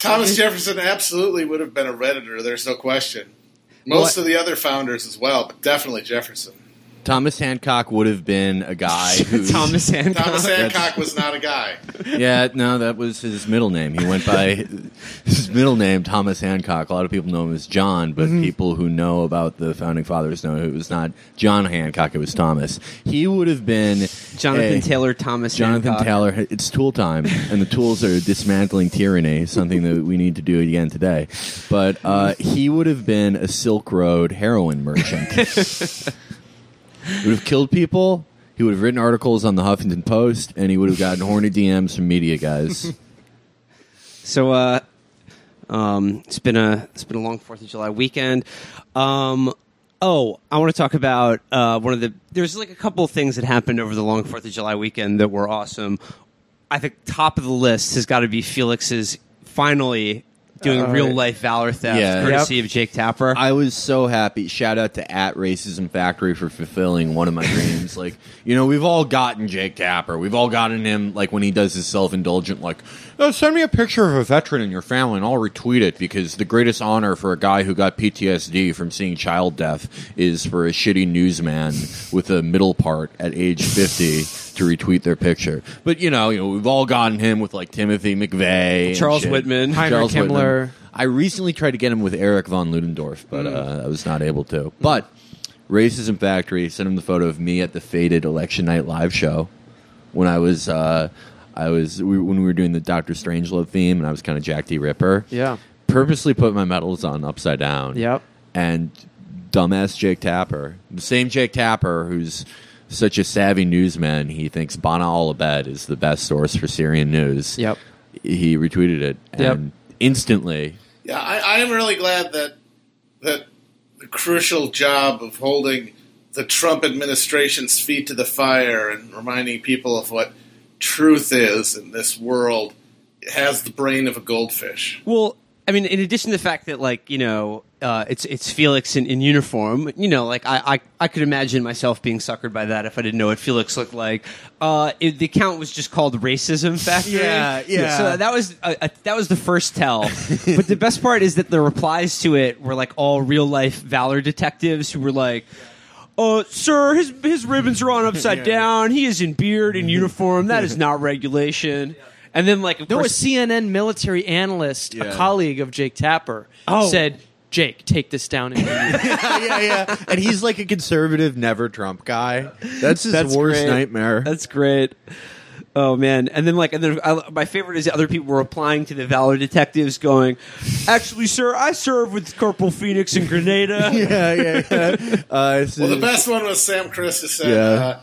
Thomas Jefferson absolutely would have been a Redditor. There's no question. Most of the other founders as well, but definitely Jefferson. Thomas Hancock would have been a guy who... Thomas Hancock was not a guy. Yeah, no, that was his middle name. He went by his middle name, Thomas Hancock. A lot of people know him as John, but people who know about the Founding Fathers know it was not John Hancock, it was Thomas. He would have been... Jonathan Taylor Thomas Jonathan Taylor. It's tool time, and the tools are dismantling tyranny, something that we need to do again today. But he would have been a Silk Road heroin merchant. He would have killed people. He would have written articles on the Huffington Post, and he would have gotten horny DMs from media guys. So, it's been a long 4th of July weekend. I want to talk about there's like a couple of things that happened over the long 4th of July weekend that were awesome. I think top of the list has got to be Felix's finally doing real-life valor theft, courtesy of Jake Tapper. I was so happy. Shout out to @Racism Factory for fulfilling one of my dreams. Like, we've all gotten Jake Tapper. We've all gotten him, like, when he does his self-indulgent, like, send me a picture of a veteran in your family and I'll retweet it, because the greatest honor for a guy who got PTSD from seeing child death is for a shitty newsman with a middle part at age 50 to retweet their picture. But, we've all gotten him with, like, Timothy McVeigh. Charles Whitman. Heinrich Himmler. I recently tried to get him with Erich von Ludendorff, but I was not able to. But Racism Factory sent him the photo of me at the Faded Election Night live show when when we were doing the Dr. Strangelove theme, and I was kind of Jack D. Ripper. Yeah. Purposely put my medals on upside down. Yep. And dumbass Jake Tapper, the same Jake Tapper who's such a savvy newsman, he thinks Bana al-Abed is the best source for Syrian news. Yep. He retweeted it, and instantly... Yeah, I am really glad that the crucial job of holding the Trump administration's feet to the fire and reminding people of what truth is in this world has the brain of a goldfish. Well, I mean, in addition to the fact that, like, it's Felix in uniform, like, I could imagine myself being suckered by that if I didn't know what Felix looked like. The account was just called Racism Factory. Yeah. So that was the first tell. But the best part is that the replies to it were, like, all real-life valor detectives who were like, sir, his ribbons are on upside down. He is in beard and uniform. That is not regulation. And then, like, of there course, was CNN military analyst, a colleague of Jake Tapper, said, Jake, take this down. Yeah. And he's like a conservative, never Trump guy. That's his worst nightmare. That's great. Oh man! And then my favorite is other people were replying to the valor detectives, going, "Actually, sir, I serve with Corporal Phoenix in Grenada." Well, the best one was Sam Chris, who said,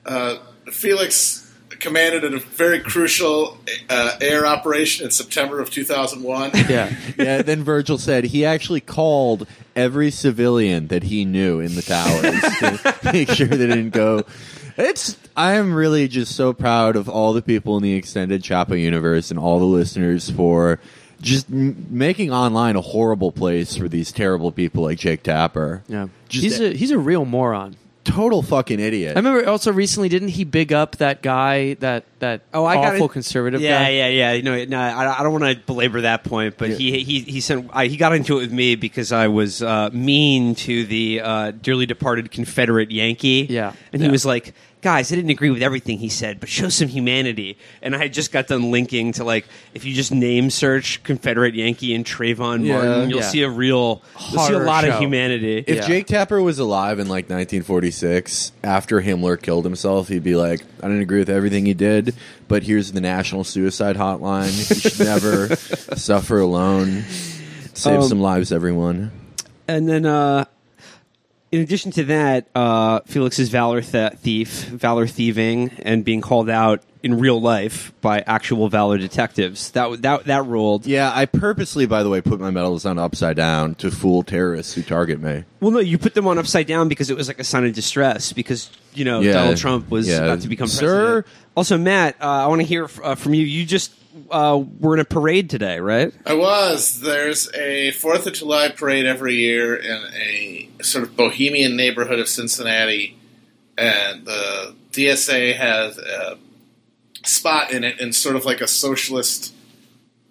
Felix commanded a very crucial air operation in September of 2001. Yeah. Then Virgil said he actually called every civilian that he knew in the towers to make sure they didn't go. I am really just so proud of all the people in the extended Chapo universe and all the listeners for just making online a horrible place for these terrible people like Jake Tapper. Yeah, he's a real moron. Total fucking idiot. I remember also recently, didn't he big up that guy, that awful conservative guy? Yeah. I don't want to belabor that point, but he got into it with me because I was mean to the dearly departed Confederate Yankee. Yeah. And he was like, guys, I didn't agree with everything he said, but show some humanity. And I had just got done linking to, like, if you just name search Confederate Yankee and Trayvon Martin, you'll see a lot of humanity. If Jake Tapper was alive in, like, 1946, after Himmler killed himself, he'd be like, I didn't agree with everything he did, but here's the National Suicide Hotline. You should never suffer alone. Save some lives, everyone. And then, in addition to that, Felix's valor thieving, and being called out in real life by actual valor detectives. That ruled. Yeah, I purposely, by the way, put my medals on upside down to fool terrorists who target me. Well, no, you put them on upside down because it was like a sign of distress because, Donald Trump was about to become president. Sir? Also, Matt, I want to hear from you. You just were in a parade today, right? I was. There's a 4th of July parade every year in a sort of bohemian neighborhood of Cincinnati, and the DSA has a spot in it in sort of like a socialist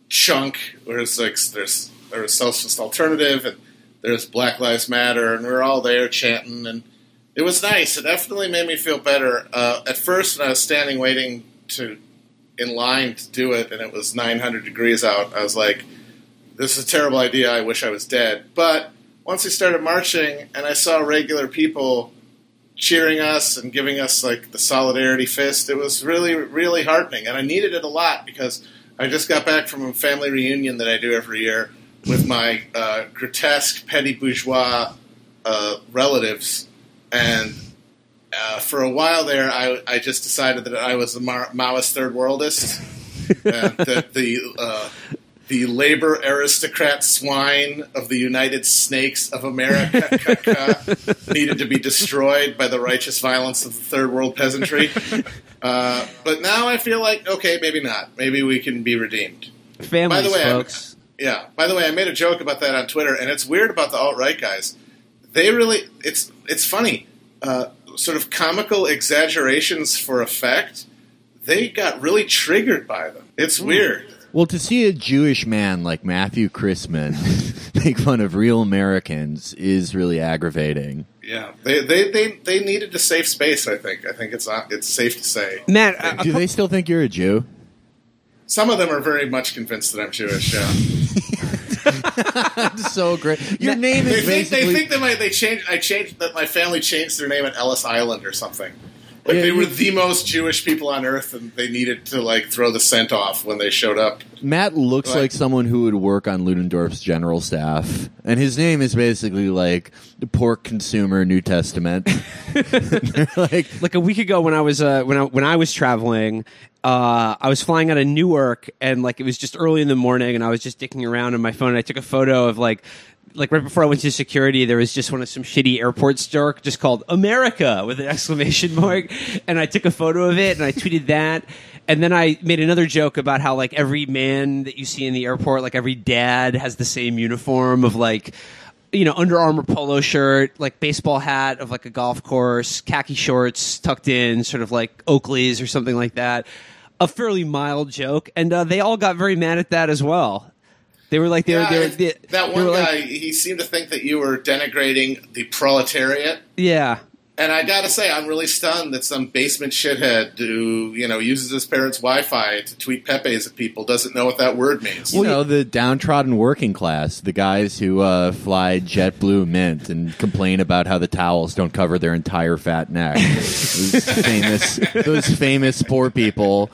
chunk where it's like there's Socialist Alternative and there's Black Lives Matter, and we were all there chanting, and it was nice. It definitely made me feel better. At first, when I was standing waiting in line to do it, and it was 900 degrees out, I was like, this is a terrible idea. I wish I was dead. But once we started marching, and I saw regular people cheering us and giving us like the solidarity fist, it was really, really heartening. And I needed it a lot because I just got back from a family reunion that I do every year with my grotesque, petty bourgeois relatives. And for a while there, I just decided that I was a Maoist third worldist, that the labor aristocrat swine of the United Snakes of America needed to be destroyed by the righteous violence of the third world peasantry. But now I feel like, okay, maybe not. Maybe we can be redeemed. Families, by the way, folks. By the way, I made a joke about that on Twitter, and it's weird about the alt-right guys. They really, it's funny. Sort of comical exaggerations for effect, they got really triggered by them. It's weird. Well, to see a Jewish man like Matthew Christman make fun of real Americans is really aggravating. Yeah, they needed a safe space. I think it's safe to say. Matt, do they still think you're a Jew? Some of them are very much convinced that I'm Jewish. Yeah. That's so great. Your name is basically... They think that my family changed their name at Ellis Island or something. Like they were the most Jewish people on earth, and they needed to like throw the scent off when they showed up. Matt looks like someone who would work on Ludendorff's general staff, and his name is basically like the pork consumer New Testament. like a week ago when I was when I was traveling. I was flying out of Newark, and like it was just early in the morning, and I was just dicking around on my phone, and I took a photo of like right before I went to security, there was just some shitty airport store just called America with an exclamation mark, and I took a photo of it and I tweeted that, and then I made another joke about how like every man that you see in the airport, like every dad has the same uniform of like, you know, Under Armour polo shirt, like baseball hat of like a golf course, khaki shorts tucked in, sort of like Oakley's or something like that. A fairly mild joke, and they all got very mad at that as well. They were like, that one guy, he seemed to think that you were denigrating the proletariat. Yeah. And I gotta say, I'm really stunned that some basement shithead who, you know, uses his parents' Wi-Fi to tweet Pepe's at people doesn't know what that word means. Well, you know, the downtrodden working class, the guys who fly JetBlue Mint and complain about how the towels don't cover their entire fat neck. those famous poor people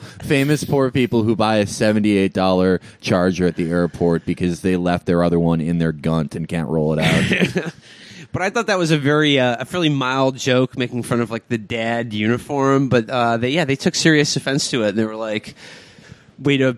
who buy a $78 charger at the airport because they left their other one in their gunt and can't roll it out. But I thought that was a fairly mild joke, making fun of like the dad uniform. But they took serious offense to it. And they were like, way to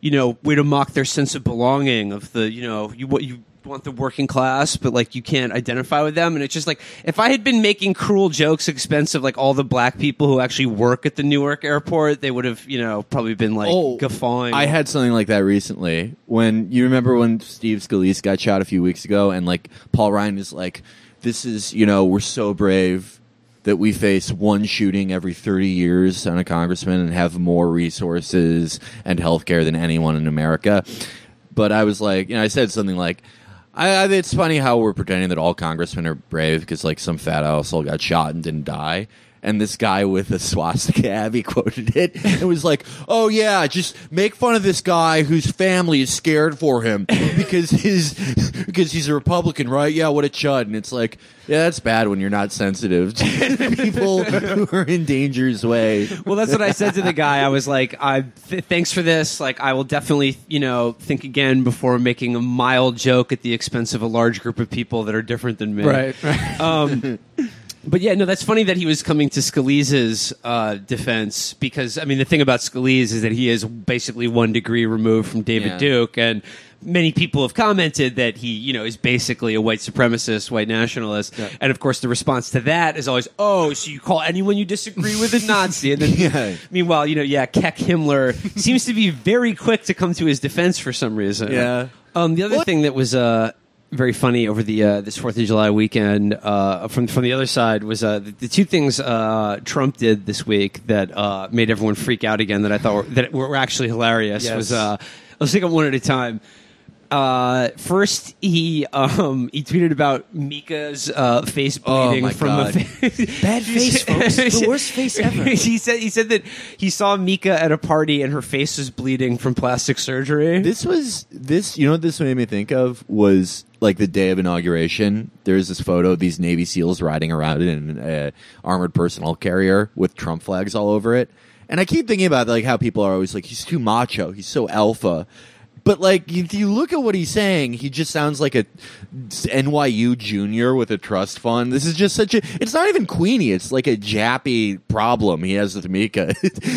mock their sense of belonging of the, you know, you want the working class, but like you can't identify with them. And it's just like, if I had been making cruel jokes at expense of like all the black people who actually work at the Newark airport, they would have, you know, probably been like guffawing. I had something like that recently. When you remember when Steve Scalise got shot a few weeks ago, and like Paul Ryan is like, this is, you know, we're so brave that we face one shooting every 30 years on a congressman and have more resources and healthcare than anyone in America. But I was like, you know, I said something like, it's funny how we're pretending that all congressmen are brave because like some fat asshole got shot and didn't die. And this guy with a swastika ab, he quoted it. It was like, oh yeah, just make fun of this guy whose family is scared for him because he's a Republican, right? Yeah, what a chud. And it's like, yeah, that's bad when you're not sensitive to people who are in danger's way. Well, that's what I said to the guy. I was like, thanks for this. Like, I will definitely, you know, think again before making a mild joke at the expense of a large group of people that are different than me. Right. But yeah, no, that's funny that he was coming to Scalise's defense because, I mean, the thing about Scalise is that he is basically 1 degree removed from David Duke, and many people have commented that he, you know, is basically a white supremacist, white nationalist. Yeah. And of course, the response to that is always, oh, so you call anyone you disagree with a Nazi? And then, meanwhile, you know, Keck Himmler seems to be very quick to come to his defense for some reason. Yeah. The other thing that was very funny over the this 4th of July weekend from the other side was the two things Trump did this week that made everyone freak out again that I thought were actually hilarious. Yes. Was Let's take them one at a time. First, he tweeted about Mika's face bleeding from God. the face. Bad face, folks. The worst face ever. he said that he saw Mika at a party and her face was bleeding from plastic surgery. This. You know what this made me think of was like the day of inauguration. There's this photo of these Navy SEALs riding around in an armored personnel carrier with Trump flags all over it. And I keep thinking about like how people are always like, he's too macho, he's so alpha. But like, if you look at what he's saying, he just sounds like a NYU junior with a trust fund. This is just such a. It's not even Queenie. It's like a jappy problem he has with Mika.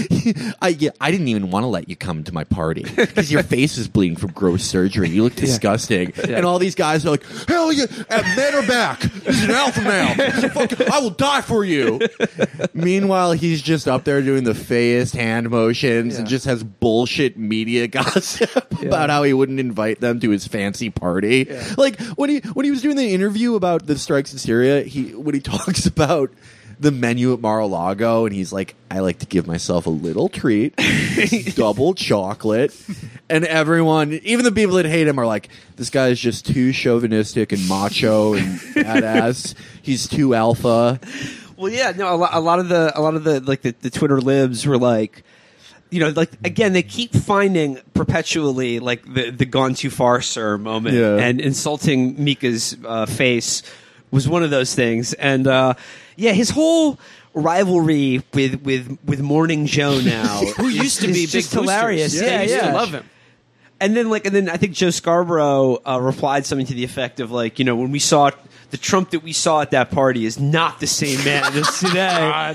I didn't even want to let you come to my party because your face is bleeding from gross surgery. You look disgusting. Yeah. And all these guys are like, hell yeah, men are back. This is an alpha male. I will die for you. Meanwhile, he's just up there doing the feyest hand motions and just has bullshit media gossip about how he wouldn't invite them to his fancy party. Yeah. Like when he was doing the interview about the strikes in Syria, when he talks about the menu at Mar-a-Lago, and he's like, I like to give myself a little treat, double chocolate, and everyone, even the people that hate him, are like, this guy is just too chauvinistic and macho and badass. He's too alpha. Well, yeah, no, a lot of the like the Twitter libs were like, you know, like, again, they keep finding perpetually like the gone too far, sir moment, and insulting Mika's face was one of those things. And his whole rivalry with Morning Joe now, who used to be just big hilarious. Yeah, I used to love him. And then I think Joe Scarborough replied something to the effect of like, you know, when we saw the Trump that we saw at that party is not the same man as today.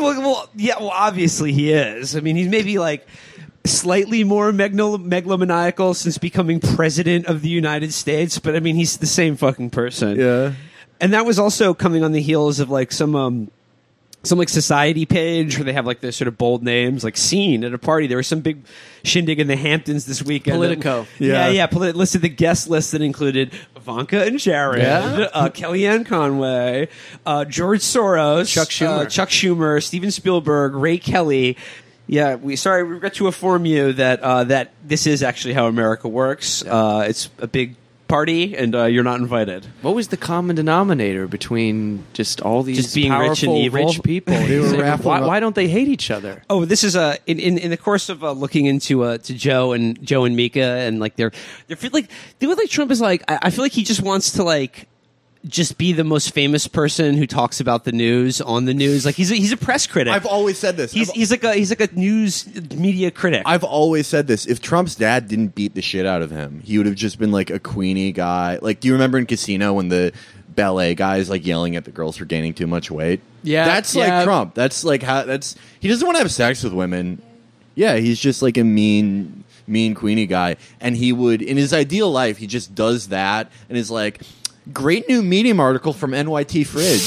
Obviously he is. I mean, he's maybe like slightly more megalomaniacal since becoming president of the United States, but I mean, he's the same fucking person. Yeah. And that was also coming on the heels of like some like society page where they have like their sort of bold names, like seen at a party. There was some big shindig in the Hamptons this weekend. Politico. Listed the guest list that included Ivanka and Jared, Kellyanne Conway, George Soros, Chuck Schumer, Steven Spielberg, Ray Kelly. Yeah, we regret to inform you that this is actually how America works. It's a big party, and you're not invited. What was the common denominator between just all these just being powerful, rich and evil? people? They were why don't they hate each other? Oh, this is in the course of looking into to Joe and Mika, and like they feel like Trump is like, I feel like he just wants to like just be the most famous person who talks about the news on the news. Like he's a press critic. I've always said this. He's like a news media critic. I've always said this. If Trump's dad didn't beat the shit out of him, he would have just been like a Queenie guy. Like, do you remember in Casino when the ballet guy is like yelling at the girls for gaining too much weight? Yeah, that's like Trump. That's like he doesn't want to have sex with women. Yeah, he's just like a mean Queenie guy. And he would, in his ideal life, he just does that and is like, great new Medium article from NYT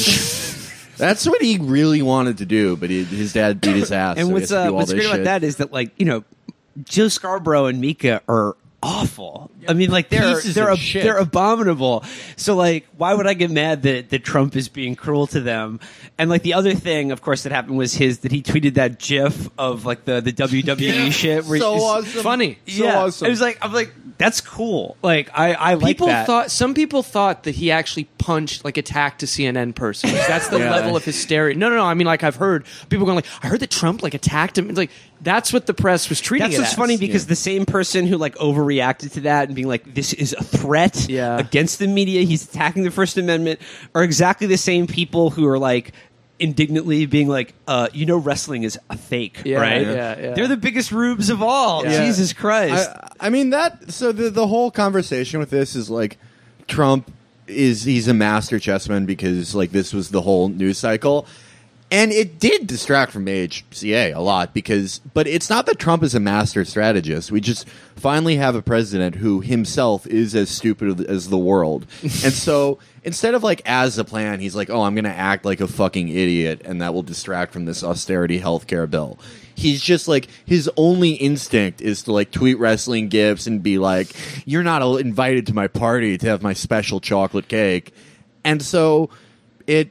Fridge. That's what he really wanted to do, but his dad beat his ass. And so what's great about that is that, like, you know, Joe Scarborough and Mika are awful. I mean, like they're abominable. So like, why would I get mad that Trump is being cruel to them? And like the other thing, of course, that happened was that he tweeted that GIF of like the WWE shit. Where so awesome, funny, so awesome. I'm like, that's cool. Like I like that. Some people thought that he actually punched, like attacked a CNN person. That's the level of hysteria. No. I mean, like I've heard people going like, I heard that Trump like attacked him. It's like that's what the press was treating. That's what's funny because the same person who like overreacted to that and being like, this is a threat against the media, he's attacking the First Amendment, are exactly the same people who are like indignantly being like, wrestling is a fake, right? Yeah. They're the biggest rubes of all. Yeah. Jesus Christ. I mean that. So the whole conversation with this is like, Trump he's a master chessman because like this was the whole news cycle. And it did distract from AHCA a lot but it's not that Trump is a master strategist. We just finally have a president who himself is as stupid as the world. And so instead of like as a plan, he's like, oh, I'm going to act like a fucking idiot and that will distract from this austerity healthcare bill. He's just like, his only instinct is to like tweet wrestling gifs and be like, you're not invited to my party to have my special chocolate cake. And so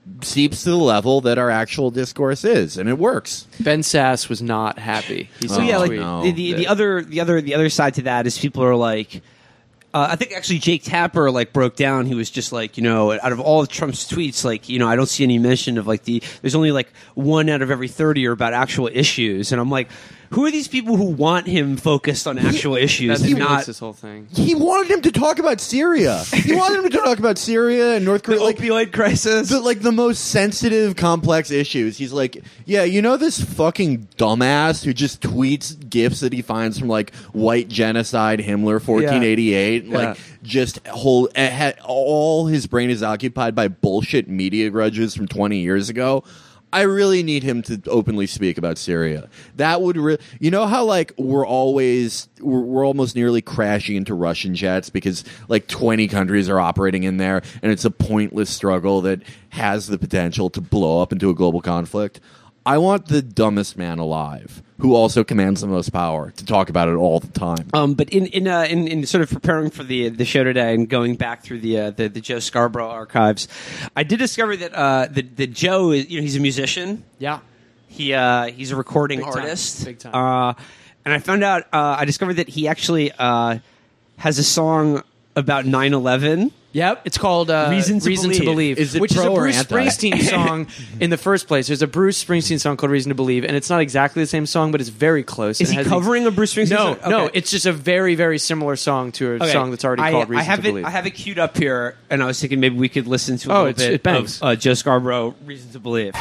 seeps to the level that our actual discourse is, and it works. Ben Sass was not happy. He So said yeah, like tweet no. the other side to that is people are like, I think actually Jake Tapper like broke down. He was just like, out of all of Trump's tweets, like, I don't see any mention of like there's only like 1 out of every 30 are about actual issues, and I'm like, who are these people who want him focused on actual issues That's and not not this whole thing. He wanted him to talk about Syria. He wanted him to talk about Syria and North the Korea. opioid crisis? The most sensitive, complex issues. He's like, yeah, this fucking dumbass who just tweets gifs that he finds from like white genocide Himmler 1488. Yeah. Like just all his brain is occupied by bullshit media grudges from 20 years ago. I really need him to openly speak about Syria. That would, how like we're almost nearly crashing into Russian jets because like 20 countries are operating in there, and it's a pointless struggle that has the potential to blow up into a global conflict. I want the dumbest man alive, who also commands the most power, to talk about it all the time. But in sort of preparing for the show today and going back through the Joe Scarborough archives, I did discover that the Joe is, he's a musician. Yeah. He's a recording Big time. artist. Big time. And I found out I discovered that he actually has a song about 9/11. Yep, it's called Reason to Believe. Is it which is a pro or Bruce anti? Springsteen song in the first place. There's a Bruce Springsteen song called Reason to Believe, and it's not exactly the same song, but it's very close. Is It he has covering a Bruce Springsteen No, song? no, Okay. it's just a very, very similar song to a Okay. song that's already called Reason to Believe. I have it queued up here, and I was thinking maybe we could listen to a Oh, little it's- bit it bangs. of Joe Scarborough, Reason to Believe.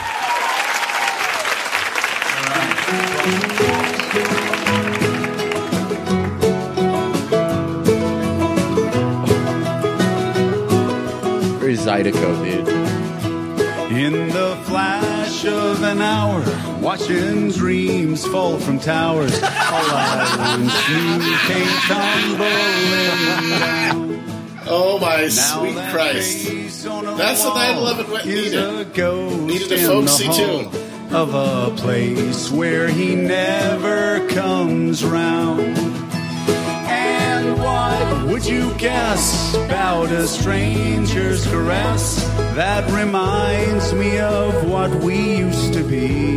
Very Zydeco, dude. In the flash of an hour, watching dreams fall from towers. All I knew came tumbling down. Oh my Now sweet that Christ! face on a That's the wall 9/11 went is needed. a ghost Needed a in folksy the tune. hall of a place where he never comes round. And what would you guess about a stranger's caress that reminds me of what we used to be?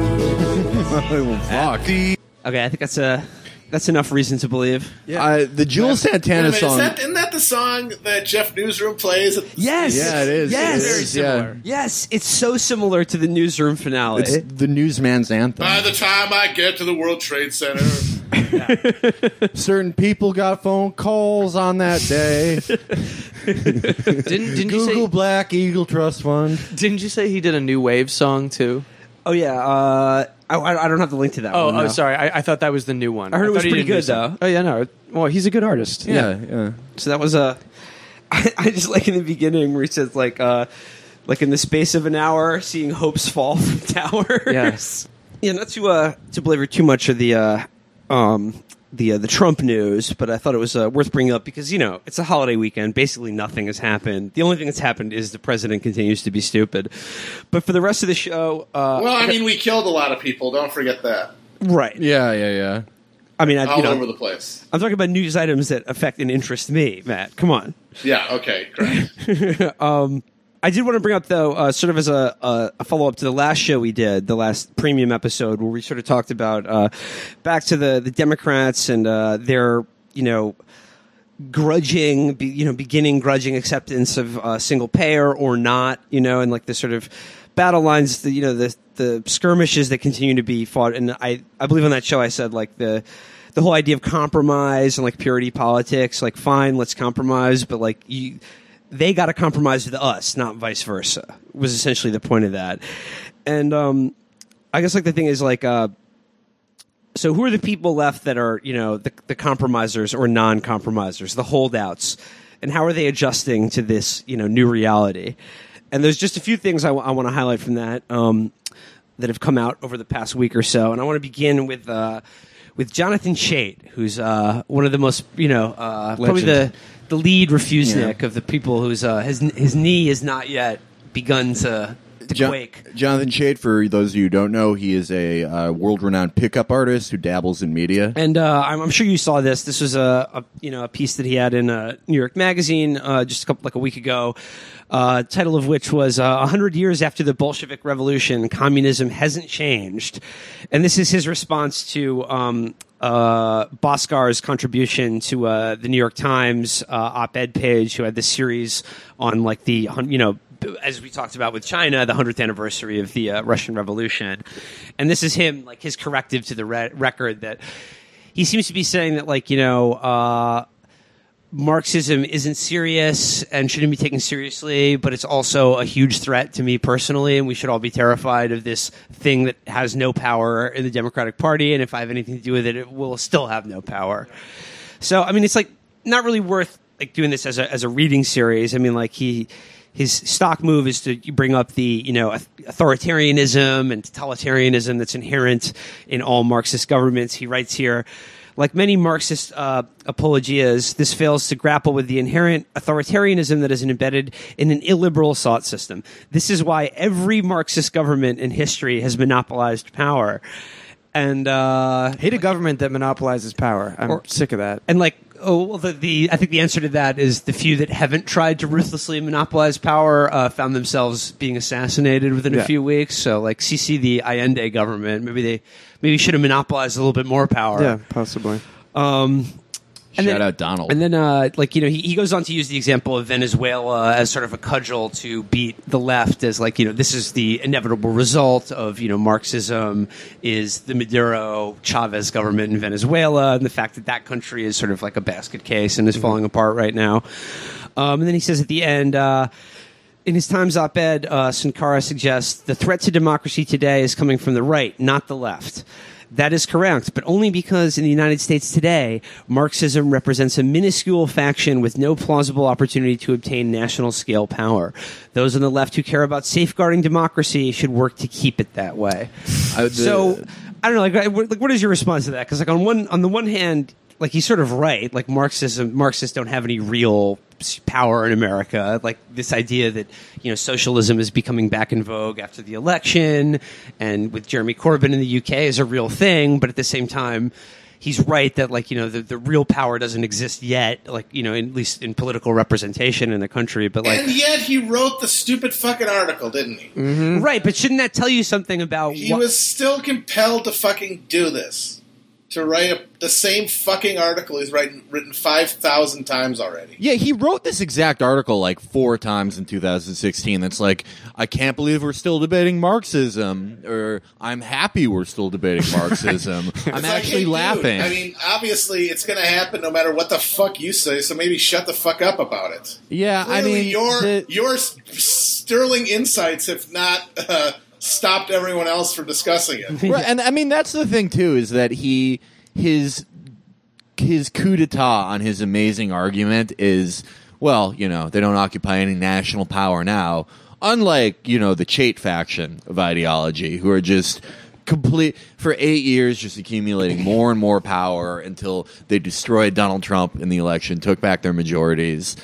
Fuck. Okay, I think that's enough Reason to Believe. The Jules Wait a Santana minute, song. isn't that the song that Jeff Newsroom plays? Yes. Yeah, it is. Yes. It is, Very similar. Yes, it's so similar to the Newsroom finale. It's the newsman's anthem. By the time I get to the World Trade Center, Certain people got phone calls on that day. Didn't you Google say? Black Eagle Trust Fund. Didn't you say he did a new wave song too? Oh yeah, I don't have the link to that. Oh, one, no. sorry. I thought that was the new one. I heard it thought was he pretty did a new good, song. though. Oh yeah, no. Well, he's a good artist. Yeah. So that was a. I just like in the beginning where he says like in the space of an hour, seeing hopes fall from towers. Yes. Yeah, not to belabor too much of the Trump news, but I thought it was worth bringing up because it's a holiday weekend. Basically, nothing has happened. The only thing that's happened is the president continues to be stupid. But for the rest of the show, well, I mean, we killed a lot of people. Don't forget that. right? Yeah. I mean, All over the place. I'm talking about news items that affect and interest me, Matt. Come on. Yeah. Okay. Great. I did want to bring up, though, sort of as a follow-up to the last show we did, the last premium episode, where we sort of talked about back to the Democrats and their, beginning grudging acceptance of single payer or not, and like the sort of battle lines, the skirmishes that continue to be fought. And I believe on that show I said, like, the whole idea of compromise and, like, purity politics, like, fine, let's compromise, but, like, they got to compromise with us, not vice versa, was essentially the point of that. And I guess, like, the thing is, like, so who are the people left that are, the compromisers or non-compromisers, the holdouts, and how are they adjusting to this, new reality? And there's just a few things I want to highlight from that that have come out over the past week or so. And I want to begin with Jonathan Chait, who's one of the most, probably the lead refusenik of the people whose his knee has not yet begun to to quake. Jonathan Chait, for those of you who don't know, he is a world-renowned pickup artist who dabbles in media. And I'm sure you saw this. This was a piece that he had in New York Magazine just a week ago. Title of which was 100 years after the Bolshevik Revolution, communism hasn't changed. And this is his response to Boskar's contribution to the New York Times op-ed page, who had this series on as we talked about with China, the 100th anniversary of the Russian Revolution. And this is him, his corrective to the record, that he seems to be saying that Marxism isn't serious and shouldn't be taken seriously, but it's also a huge threat to me personally, and we should all be terrified of this thing that has no power in the Democratic Party, and if I have anything to do with it, it will still have no power. So, it's not really worth doing this as a reading series. His stock move is to bring up the authoritarianism and totalitarianism that's inherent in all Marxist governments. He writes here, like many Marxist apologias, this fails to grapple with the inherent authoritarianism that is embedded in an illiberal thought system. This is why every Marxist government in history has monopolized power. And hate a government that monopolizes power. I'm sick of that. And I think the answer to that is the few that haven't tried to ruthlessly monopolize power found themselves being assassinated within a few weeks. So, CC the Allende government, maybe should have monopolized a little bit more power. Yeah, possibly. Shout out Donald. And then, he goes on to use the example of Venezuela as sort of a cudgel to beat the left as, this is the inevitable result of, Marxism is the Maduro Chavez government in Venezuela, and the fact that country is sort of like a basket case and is falling apart right now. And then he says at the end, in his Times op-ed, Sankara suggests the threat to democracy today is coming from the right, not the left. That is correct, but only because in the United States today, Marxism represents a minuscule faction with no plausible opportunity to obtain national-scale power. Those on the left who care about safeguarding democracy should work to keep it that way. So, I don't know, what is your response to that? Because on the one hand, he's sort of right. Marxists don't have any real power in America. This idea that socialism is becoming back in vogue after the election, and with Jeremy Corbyn in the UK is a real thing. But at the same time, he's right that the real power doesn't exist yet. At least in political representation in the country. But and yet he wrote the stupid fucking article, didn't he? Mm-hmm. Right. But shouldn't that tell you something about? He was still compelled to fucking do this. To write the same fucking article he's written 5,000 times already. Yeah, he wrote this exact article 4 times in 2016. That's I can't believe we're still debating Marxism, or I'm happy we're still debating Marxism. I'm actually laughing. Obviously it's going to happen no matter what the fuck you say, so maybe shut the fuck up about it. Yeah, Clearly your sterling insights have not stopped everyone else from discussing it. Right, and that's the thing too, is that his coup d'etat on his amazing argument is, they don't occupy any national power now, unlike the Chait faction of ideology, who are just for 8 years just accumulating more and more power until they destroyed Donald Trump in the election, took back their majorities.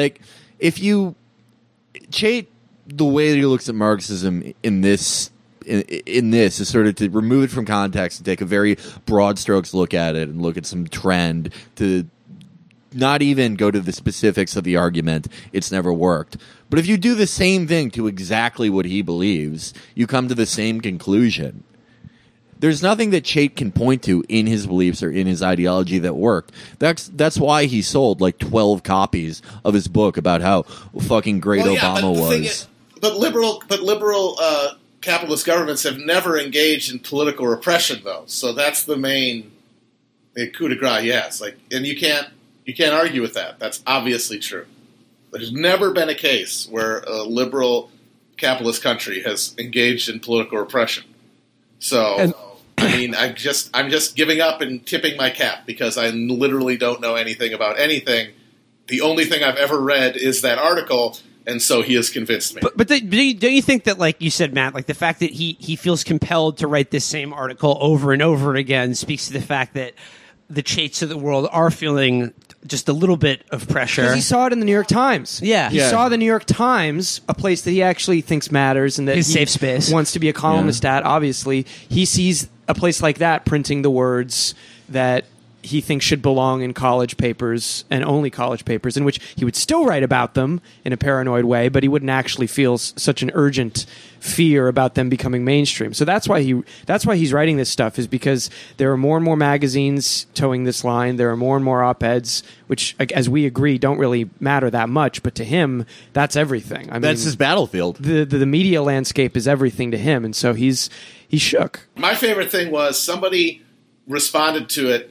Chait, the way that he looks at Marxism in this is sort of to remove it from context and take a very broad strokes look at it and look at some trend, to not even go to the specifics of the argument. It's never worked. But if you do the same thing to exactly what he believes, you come to the same conclusion. There's nothing that Chait can point to in his beliefs or in his ideology that worked. That's why he sold 12 copies of his book about how fucking great Obama was. But liberal capitalist governments have never engaged in political repression, though. So that's the main coup de grace. Yes, and you can't argue with that. That's obviously true. There's never been a case where a liberal capitalist country has engaged in political repression. So, I'm just giving up and tipping my cap because I literally don't know anything about anything. The only thing I've ever read is that article. And so he has convinced me. But don't you think that, like you said, Matt, the fact that he feels compelled to write this same article over and over again speaks to the fact that the Chaits of the world are feeling just a little bit of pressure. Because he saw it in the New York Times. Yeah. He saw the New York Times, a place that he actually thinks matters and that His he safe space. wants to be a columnist at, obviously. He sees a place like that printing the words that he thinks should belong in college papers and only college papers, in which he would still write about them in a paranoid way, but he wouldn't actually feel such an urgent fear about them becoming mainstream. So that's why he's writing this stuff, is because there are more and more magazines towing this line. There are more and more op-eds, which, as we agree, don't really matter that much, but to him, that's everything. I mean, That's his battlefield. the media landscape is everything to him, and so he's shook. My favorite thing was somebody responded to it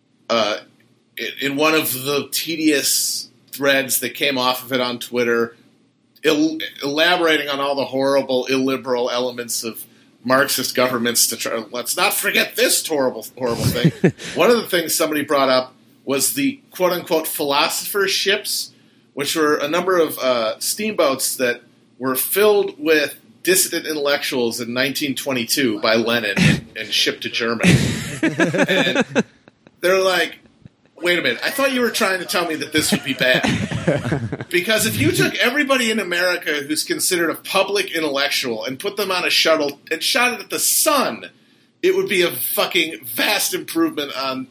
in one of the tedious threads that came off of it on Twitter, elaborating on all the horrible, illiberal elements of Marxist governments to try. Let's not forget this horrible thing. One of the things somebody brought up was the quote-unquote philosopher ships, which were a number of steamboats that were filled with dissident intellectuals in 1922 by Lenin and shipped to Germany. And they're like, wait a minute, I thought you were trying to tell me that this would be bad. Because if you took everybody in America who's considered a public intellectual and put them on a shuttle and shot it at the sun, it would be a fucking vast improvement on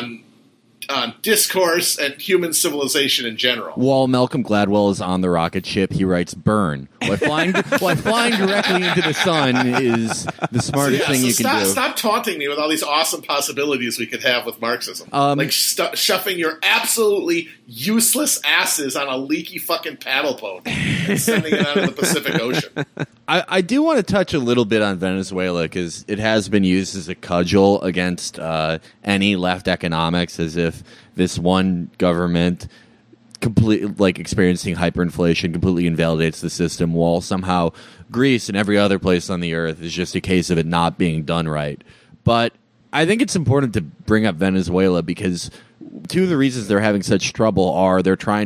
discourse and human civilization in general. While Malcolm Gladwell is on the rocket ship, he writes "burn." Why flying directly into the sun is the smartest thing you can do. Stop taunting me with all these awesome possibilities we could have with Marxism. Like shoving your absolutely useless asses on a leaky fucking paddle boat and sending it out of the Pacific Ocean. I do want to touch a little bit on Venezuela because it has been used as a cudgel against any left economics, as if this one government experiencing hyperinflation completely invalidates the system, while somehow Greece and every other place on the earth is just a case of it not being done right. But I think it's important to bring up Venezuela because two of the reasons they're having such trouble are they're trying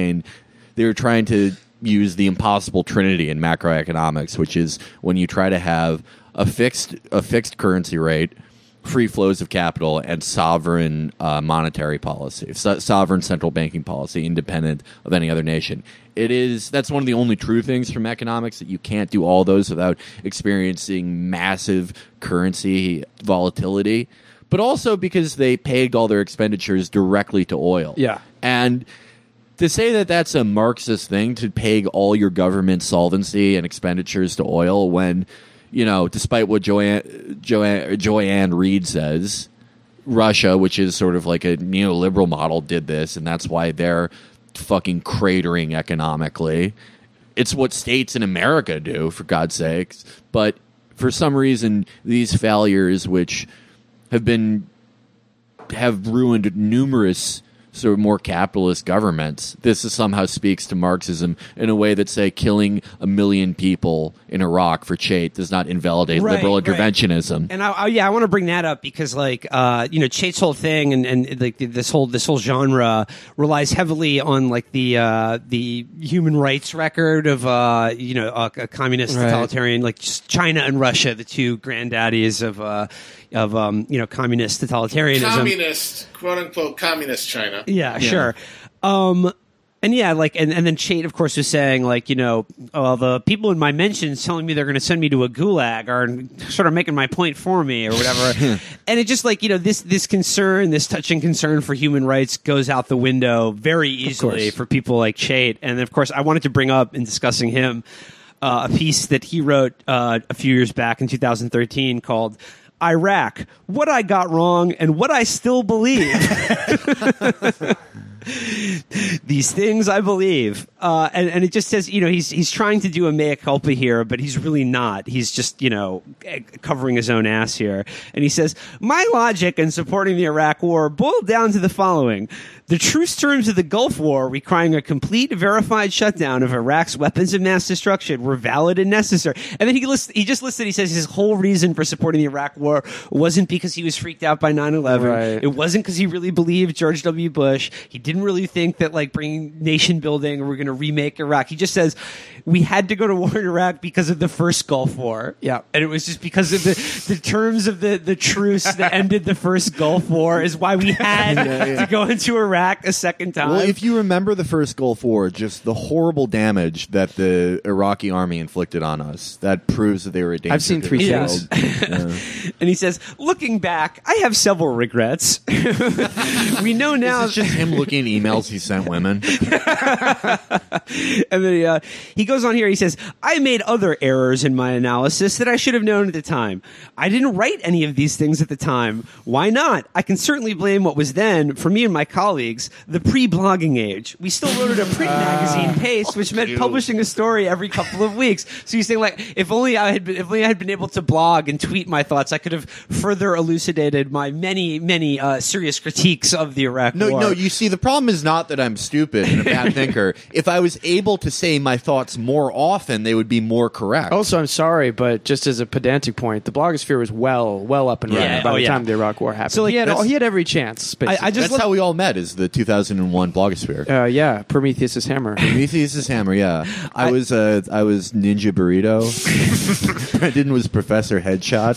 to use the impossible trinity in macroeconomics, which is when you try to have a fixed currency rate, free flows of capital, and sovereign monetary policy, sovereign central banking policy, independent of any other nation. That's one of the only true things from economics, that you can't do all those without experiencing massive currency volatility, but also because they pegged all their expenditures directly to oil. Yeah. And to say that that's a Marxist thing, to peg all your government solvency and expenditures to oil, when, despite what Joanne Reed says, Russia, which is sort of like a neoliberal model, did this, and that's why they're fucking cratering economically. It's what states in America do, for God's sakes. But for some reason, these failures, which have ruined numerous sort of more capitalist governments, this somehow speaks to Marxism in a way that, say, killing 1 million people in Iraq for Chait does not invalidate liberal interventionism. And I want to bring that up because, Chait's whole thing and this whole genre relies heavily on the human rights record of a communist totalitarian, like just China and Russia, the two granddaddies of communist totalitarianism. Communist, quote unquote, communist China. Yeah, sure. And then Chait, of course, was saying, the people in my mentions telling me they're going to send me to a gulag are sort of making my point for me or whatever. And it just this concern, this touching concern for human rights goes out the window very easily for people like Chait. And of course, I wanted to bring up in discussing him a piece that he wrote a few years back in 2013 called Iraq, What I Got Wrong and What I Still Believe. These things I believe. And it just says, he's trying to do a mea culpa here, but he's really not. He's just, covering his own ass here. And he says, my logic in supporting the Iraq War boiled down to the following. The truce terms of the Gulf War, requiring a complete verified shutdown of Iraq's weapons of mass destruction, were valid and necessary. And then he says his whole reason for supporting the Iraq War wasn't because he was freaked out by 9/11. Right. It wasn't because he really believed George W. Bush. He didn't didn't really think that like bringing nation building or we're going to remake Iraq. He just says we had to go to war in Iraq because of the first Gulf War. Yeah. And it was just because of the terms of the truce that ended the first Gulf War is why we had to go into Iraq a second time. Well, if you remember the first Gulf War, just the horrible damage that the Iraqi army inflicted on us, that proves that they were a danger. I've seen to three the things. world. And he says, looking back, I have several regrets. We know now. It's just him looking at emails he sent women. And then he goes on here. He says, I made other errors in my analysis that I should have known at the time. I didn't write any of these things at the time. Why not? I can certainly blame what was then, for me and my colleagues, the pre-blogging age. We still wrote at a print magazine pace, which meant publishing a story every couple of weeks. So he's saying, like, if only I had been able to blog and tweet my thoughts, I could have further elucidated my many serious critiques of the Iraq War. No, you see, the problem is not that I'm stupid and a bad thinker. If I was able to say my thoughts more often, they would be more correct. Also, I'm sorry, but just as a pedantic point, the blogosphere was well up and running Yeah, by the yeah. time the Iraq War happened. So, like, he had that's- every chance. Basically. I just That's how we all met, is the 2001 blogosphere. yeah, Prometheus' hammer. Prometheus' hammer, yeah. I was Ninja Burrito. Brendan was Professor Headshot.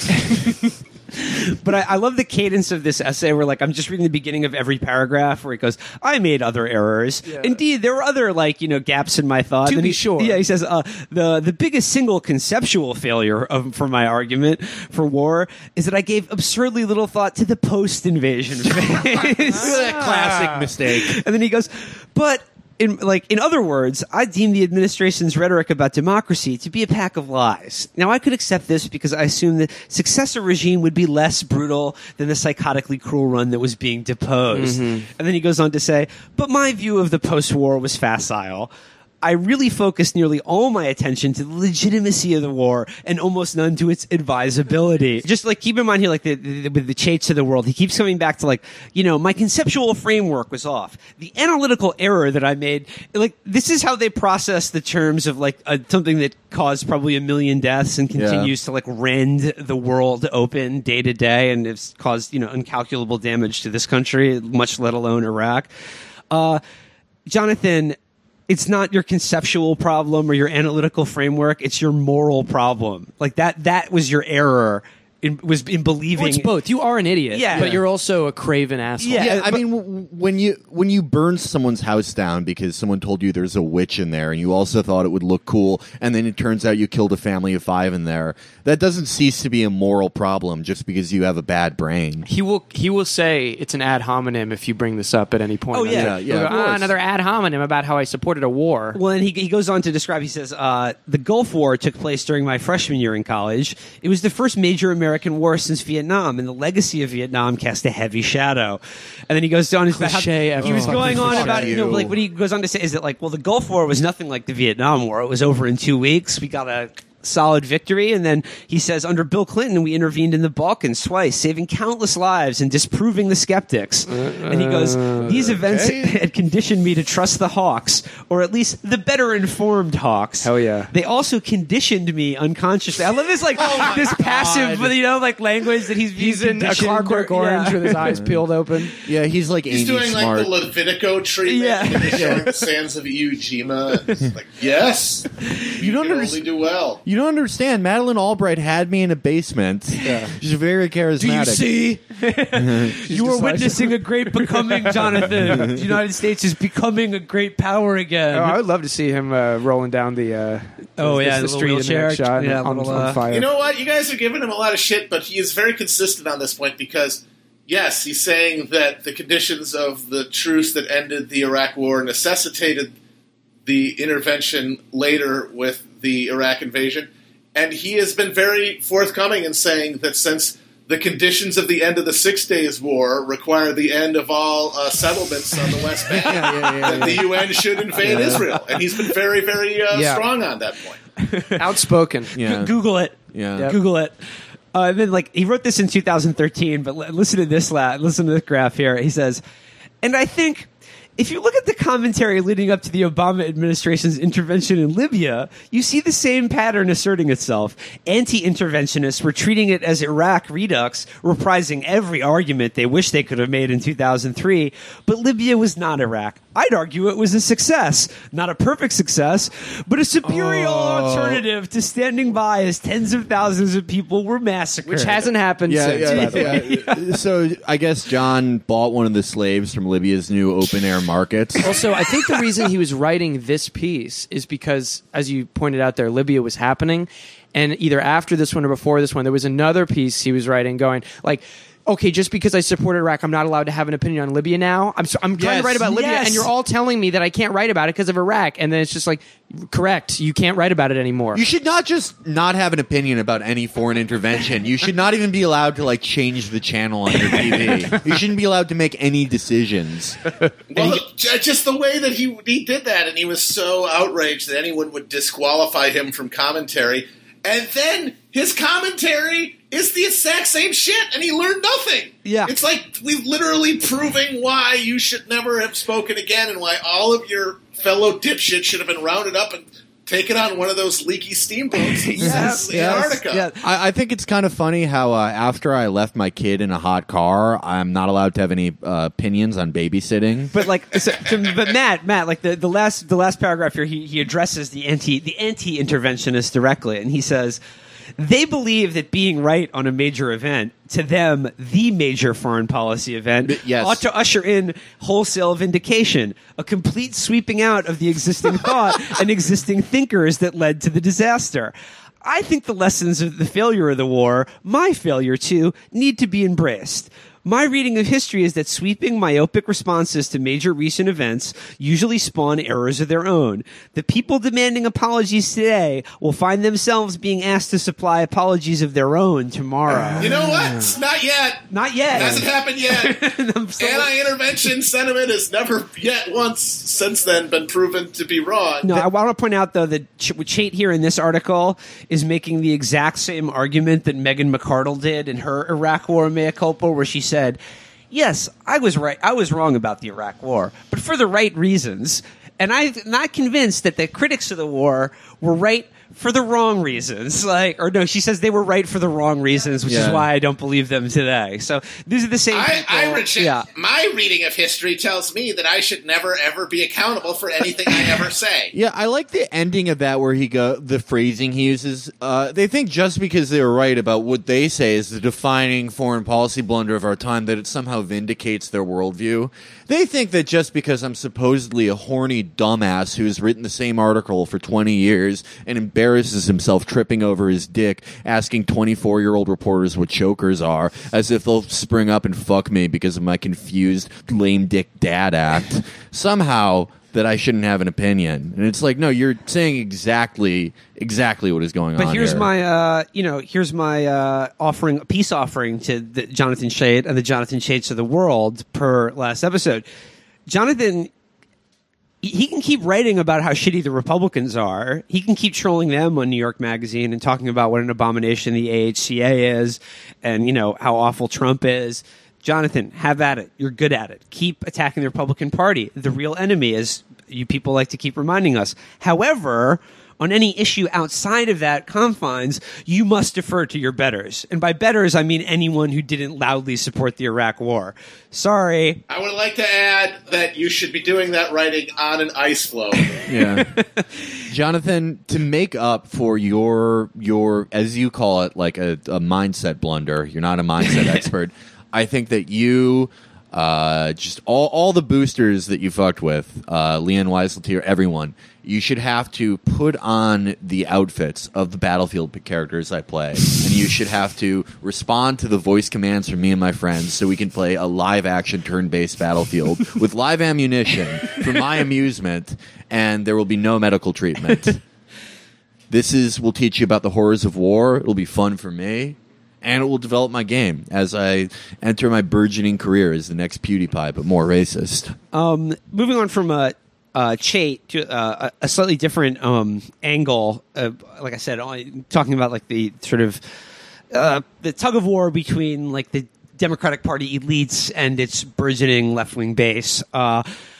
But I love the cadence of this essay where, like, I'm just reading the beginning of every paragraph where he goes, I made other errors. Yeah. Indeed, there were other, like, gaps in my thought. To And be he, sure. Yeah, he says, the biggest single conceptual failure for my argument for war is that I gave absurdly little thought to the post-invasion phase. Classic mistake. And then he goes, but in other words, I deem the administration's rhetoric about democracy to be a pack of lies. Now, I could accept this because I assume the successor regime would be less brutal than the psychotically cruel one that was being deposed. And then he goes on to say, but my view of the post-war was facile. I really focused nearly all my attention to the legitimacy of the war and almost none to its advisability. Just like keep in mind here, like with the Chaits of the world, he keeps coming back to like, my conceptual framework was off. The analytical error that I made, like this is how they process the terms of like something that caused probably 1 million deaths and continues to like rend the world open day to day and has caused, incalculable damage to this country, much let alone Iraq. Jonathan, it's not your conceptual problem or your analytical framework. It's your moral problem. Like that was your error in believing. Well, it's both. You are an idiot, Yeah. but you're also a craven asshole. Yeah. Yeah, I mean, when you burn someone's house down because someone told you there's a witch in there, and you also thought it would look cool, and then it turns out you killed a family of 5 in there, that doesn't cease to be a moral problem just because you have a bad brain. He will say it's an ad hominem if you bring this up at any point. Oh, yeah. He'll go, of course. another ad hominem about how I supported a war. Well, and he goes on to describe, he says, the Gulf War took place during my freshman year in college. It was the first major American war since Vietnam, and the legacy of Vietnam cast a heavy shadow. And then he goes on, Cliché he was after going on cliché. about, like what he goes on to say is that, like, well, the Gulf War was nothing like the Vietnam War. It was over in 2 weeks. We got a solid victory. And then he says, under Bill Clinton, we intervened in the Balkans twice, saving countless lives and disproving the skeptics. And he goes, these events had conditioned me to trust the Hawks, or at least the better informed Hawks. Hell yeah. They also conditioned me unconsciously. I love this, like, this passive, like language that he's in a Clockwork Orange with his eyes peeled open. Yeah, he's like He's Andy doing Smart. like the Levitico treatment. Yeah. And he's showing the sands of Iwo Jima. And it's like, yes, you don't can only understand. do well. You don't understand. Madeleine Albright had me in a basement. She's very charismatic. You were witnessing a great becoming, Jonathan. The United States is becoming a great power again. Oh, I would love to see him rolling down the the street in the wheelchair. next shot Yeah, on, little, on fire. You know what? You guys are giving him a lot of shit, but he is very consistent on this point because, yes, he's saying that the conditions of the truce that ended the Iraq War necessitated the intervention later with the Iraq invasion. And he has been very forthcoming in saying that since the conditions of the end of the 6 Days War require the end of all settlements on the West Bank, that the UN should invade Israel. And he's been very, very strong on that point. Outspoken. Yeah. Google it. Yeah. Google it. And then, like, he wrote this in 2013, but listen to this. Listen to this graph here. He says, and I think if you look at the commentary leading up to the Obama administration's intervention in Libya, you see the same pattern asserting itself. Anti-interventionists were treating it as Iraq redux, reprising every argument they wish they could have made in 2003. But Libya was not Iraq. I'd argue it was a success. Not a perfect success, but a superior alternative to standing by as tens of thousands of people were massacred. Which hasn't happened since, by the way. So I guess John bought one of the slaves from Libya's new open-air markets. Also, I think the reason he was writing this piece is because, as you pointed out there, Libya was happening. And either after this one or before this one, there was another piece he was writing going, like, okay, just because I supported Iraq, I'm not allowed to have an opinion on Libya now. I'm trying to write about Libya, and you're all telling me that I can't write about it because of Iraq. And then it's just like, correct, you can't write about it anymore. You should not just not have an opinion about any foreign intervention. You should not even be allowed to like change the channel on your TV. You shouldn't be allowed to make any decisions. Well, just the way that he did that, and he was so outraged that anyone would disqualify him from commentary. And then his commentary is the exact same shit, and he learned nothing. Yeah. It's like we've literally proving why you should never have spoken again and why all of your fellow dipshits should have been rounded up and taken on one of those leaky steamboats in Antarctica. Yeah. I think it's kind of funny how after I left my kid in a hot car, I'm not allowed to have any opinions on babysitting. But like, but Matt, like the last paragraph here, he addresses the anti-interventionists directly, and he says, they believe that being right on a major event, to them, the major foreign policy event, ought to usher in wholesale vindication, a complete sweeping out of the existing thought and existing thinkers that led to the disaster. I think the lessons of the failure of the war, my failure too, need to be embraced. My reading of history is that sweeping, myopic responses to major recent events usually spawn errors of their own. The people demanding apologies today will find themselves being asked to supply apologies of their own tomorrow. You know what? Not yet. Not yet. It hasn't happened yet. Anti-intervention sentiment has never yet once since then been proven to be wrong. No, I want to point out, though, that Chait here in this article is making the exact same argument that Meghan McArdle did in her Iraq War mea culpa, where she said, yes, I was right. I was wrong about the Iraq War, but for the right reasons. And I'm not convinced that the critics of the war were right for the wrong reasons. She says they were right for the wrong reasons, which is why I don't believe them today. So these are the same people. My reading of history tells me that I should never, ever be accountable for anything I ever say. Yeah, I like the ending of that where the phrasing he uses. They think just because they were right about what they say is the defining foreign policy blunder of our time, that it somehow vindicates their worldview. They think that just because I'm supposedly a horny dumbass who's written the same article for 20 years and embarrasses himself tripping over his dick, asking 24-year-old reporters what chokers are, as if they'll spring up and fuck me because of my confused lame dick dad act, somehow that I shouldn't have an opinion. And it's like, no, you're saying exactly what is going on. But here's here. my peace offering to the Jonathan Chait and the Jonathan Chaits of the world per last episode. Jonathan, he can keep writing about how shitty the Republicans are. He can keep trolling them on New York Magazine and talking about what an abomination the AHCA is and, how awful Trump is. Jonathan, have at it. You're good at it. Keep attacking the Republican Party. The real enemy, as you people like to keep reminding us. However, on any issue outside of that confines, you must defer to your betters. And by betters, I mean anyone who didn't loudly support the Iraq War. Sorry. I would like to add that you should be doing that writing on an ice floe. Yeah. Jonathan, to make up for your as you call it, like a mindset blunder, you're not a mindset expert, I think that you just all the boosters that you fucked with, Leon Weiseltier, everyone, you should have to put on the outfits of the Battlefield characters I play, and you should have to respond to the voice commands from me and my friends so we can play a live-action turn-based Battlefield with live ammunition for my amusement, and there will be no medical treatment. Will teach you about the horrors of war. It'll be fun for me. And it will develop my game as I enter my burgeoning career as the next PewDiePie, but more racist. Moving on from Chait to a slightly different angle, like I said, talking about like the sort of the tug of war between like the Democratic Party elites and its burgeoning left-wing base.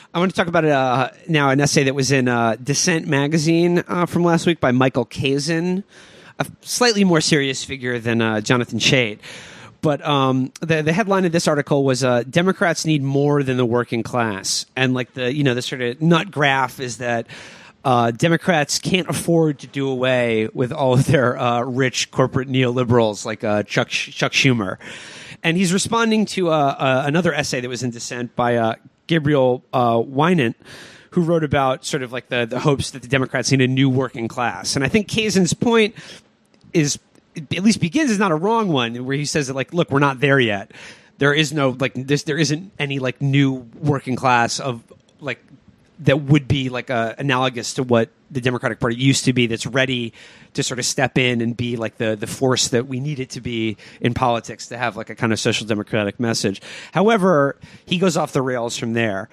I want to talk about now an essay that was in Dissent magazine from last week by Michael Kazin, a slightly more serious figure than Jonathan Chait. But the headline of this article was Democrats need more than the working class. And like the sort of nut graph is that Democrats can't afford to do away with all of their rich corporate neoliberals like Chuck Schumer. And he's responding to another essay that was in Dissent by Gabriel Winant, who wrote about sort of like the hopes that the Democrats need a new working class. And I think Kazin's point is, at least begins, is not a wrong one, where he says that, like, look, we're not there yet. There is no, like, there isn't any, like, new working class of, like, that would be, like, analogous to what the Democratic Party used to be, that's ready to sort of step in and be, like, the force that we need it to be in politics to have, like, a kind of social democratic message. However, he goes off the rails from there.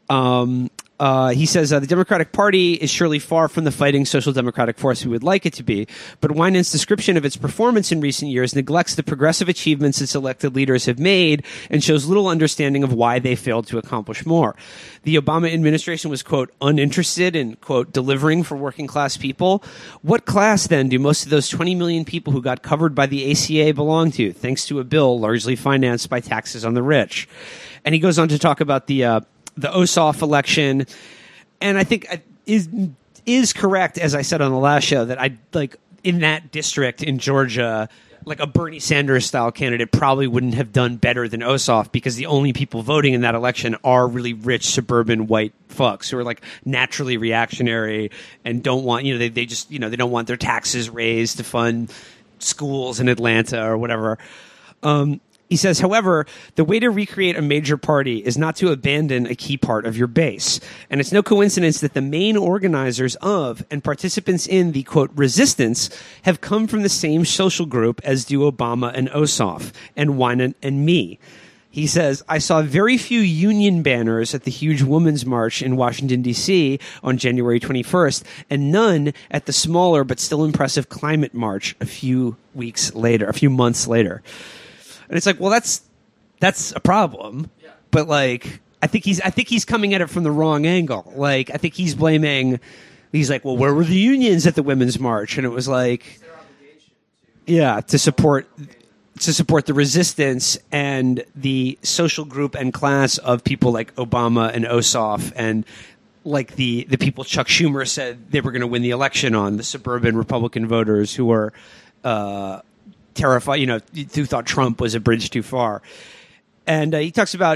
He says the Democratic Party is surely far from the fighting social democratic force we would like it to be, but Winant's description of its performance in recent years neglects the progressive achievements its elected leaders have made and shows little understanding of why they failed to accomplish more. The Obama administration was, quote, uninterested in, quote, delivering for working class people. What class, then, do most of those 20 million people who got covered by the ACA belong to, thanks to a bill largely financed by taxes on the rich? And he goes on to talk about the Ossoff election, and I think is correct, as I said on the last show, that I like in that district in Georgia, like a Bernie Sanders style candidate probably wouldn't have done better than Ossoff, because the only people voting in that election are really rich suburban white fucks who are like naturally reactionary and don't want, they just, they don't want their taxes raised to fund schools in Atlanta or whatever. He says, however, the way to recreate a major party is not to abandon a key part of your base. And it's no coincidence that the main organizers of and participants in the, quote, resistance have come from the same social group as do Obama and Ossoff and Winant and me. He says, I saw very few union banners at the huge Women's March in Washington, D.C. on January 21st, and none at the smaller but still impressive Climate March a few months later. And it's like, well, that's a problem. Yeah. But like, I think he's coming at it from the wrong angle. Like, I think he's like, well, where were the unions at the Women's March? And it was like, it's their obligation to support the resistance and the social group and class of people like Obama and Ossoff and like the people Chuck Schumer said they were going to win the election on, the suburban Republican voters who were terrified, who thought Trump was a bridge too far. And he talks about,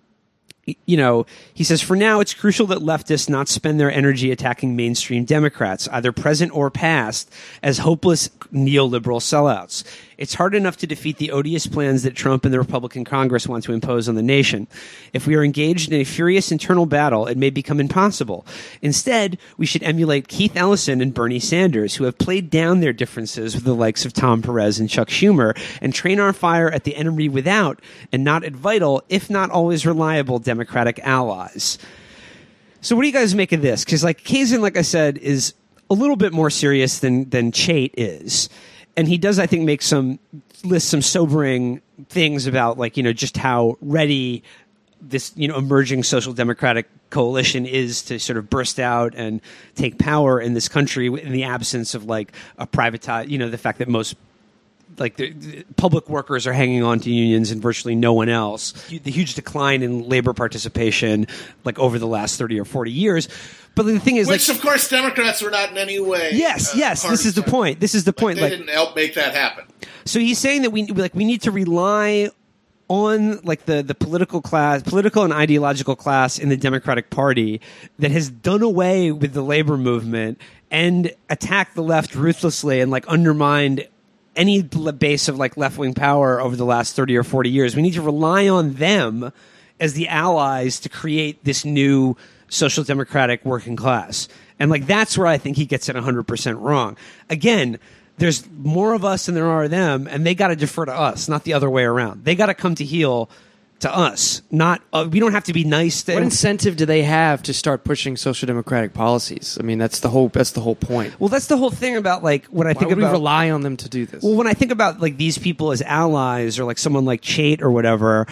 he says, for now, it's crucial that leftists not spend their energy attacking mainstream Democrats, either present or past, as hopeless neoliberal sellouts. It's hard enough to defeat the odious plans that Trump and the Republican Congress want to impose on the nation. If we are engaged in a furious internal battle, it may become impossible. Instead, we should emulate Keith Ellison and Bernie Sanders, who have played down their differences with the likes of Tom Perez and Chuck Schumer, and train our fire at the enemy without, and not at vital, if not always reliable, Democratic allies. So what do you guys make of this? Because like Kazin, like I said, is a little bit more serious than Chait is. And he does, I think, list some sobering things about, like, just how ready this, emerging social democratic coalition is to sort of burst out and take power in this country in the absence of, like, a privatized, the fact that most, like, the public workers are hanging on to unions and virtually no one else. The huge decline in labor participation, like, over the last 30 or 40 years. But the thing is, which, of course, Democrats were not in any way. Yes. This is the point. They didn't help make that happen. So he's saying that we need to rely on like the political and ideological class in the Democratic Party that has done away with the labor movement and attacked the left ruthlessly and like undermined any base of like left-wing power over the last 30 or 40 years. We need to rely on them as the allies to create this new social democratic working class. And like that's where I think he gets it 100% wrong. Again, there's more of us than there are them, and they got to defer to us, not the other way around. They got to come to heel to us. Not we don't have to be nice to. What incentive do they have to start pushing social democratic policies? I mean, that's the whole point. Well, that's the whole thing about like when I think about. We rely on them to do this. Well, when I think about like these people as allies or like someone like Chait or whatever,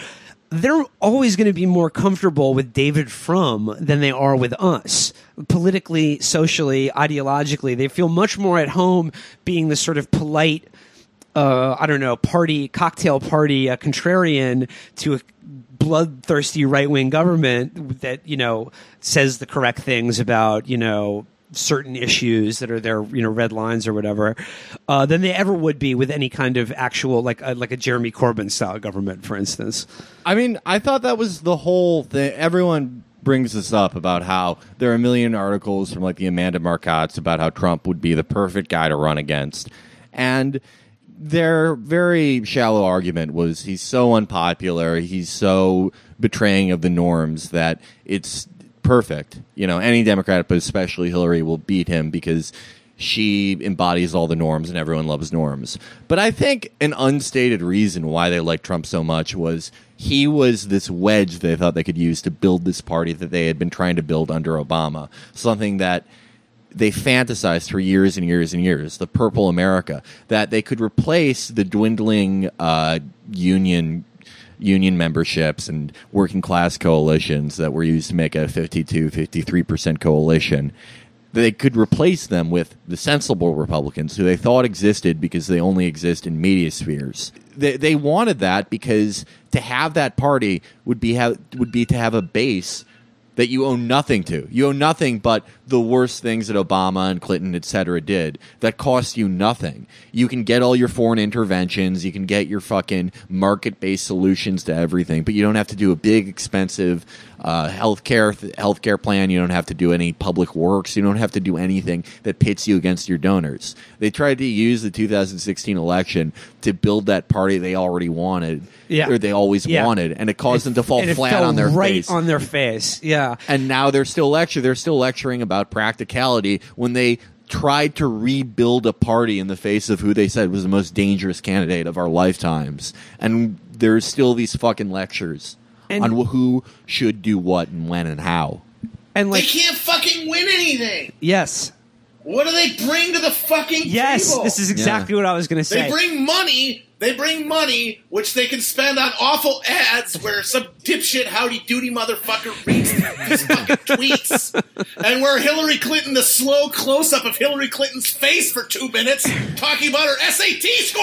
they're always going to be more comfortable with David Frum than they are with us. Politically, socially, ideologically, they feel much more at home being the sort of polite, cocktail party, contrarian to a bloodthirsty right-wing government that, says the correct things about, certain issues that are their, red lines or whatever, than they ever would be with any kind of actual, like a Jeremy Corbyn style government, for instance. I mean, I thought that was the whole thing. Everyone brings this up about how there are a million articles from like the Amanda Marcotts about how Trump would be the perfect guy to run against. And their very shallow argument was he's so unpopular, he's so betraying of the norms that it's perfect. Any Democrat, but especially Hillary, will beat him because she embodies all the norms and everyone loves norms. But I think an unstated reason why they liked Trump so much was he was this wedge they thought they could use to build this party that they had been trying to build under Obama, something that they fantasized for years and years and years, the Purple America, that they could replace the dwindling union memberships and working class coalitions that were used to make a 53% coalition. They could replace them with the sensible Republicans who they thought existed because they only exist in media spheres. They wanted that because to have that party would be to have a base that you owe nothing to. You owe nothing but the worst things that Obama and Clinton, et cetera, did that cost you nothing. You can get all your foreign interventions. You can get your fucking market-based solutions to everything, but you don't have to do a big, expensive healthcare plan. You don't have to do any public works. You don't have to do anything that pits you against your donors. They tried to use the 2016 election to build that party they already wanted, or they always wanted, and it caused them to fall flat on their face. Right on their face, yeah. And now they're still lecturing about practicality when they tried to rebuild a party in the face of who they said was the most dangerous candidate of our lifetimes. And there's still these fucking lectures on who should do what and when and how. And they can't fucking win anything. Yes. What do they bring to the fucking table? Yes, this is exactly what I was going to say. They bring money, which they can spend on awful ads where some dipshit howdy doody motherfucker reads his fucking tweets, and where Hillary Clinton, the slow close-up of Hillary Clinton's face for 2 minutes, talking about her SAT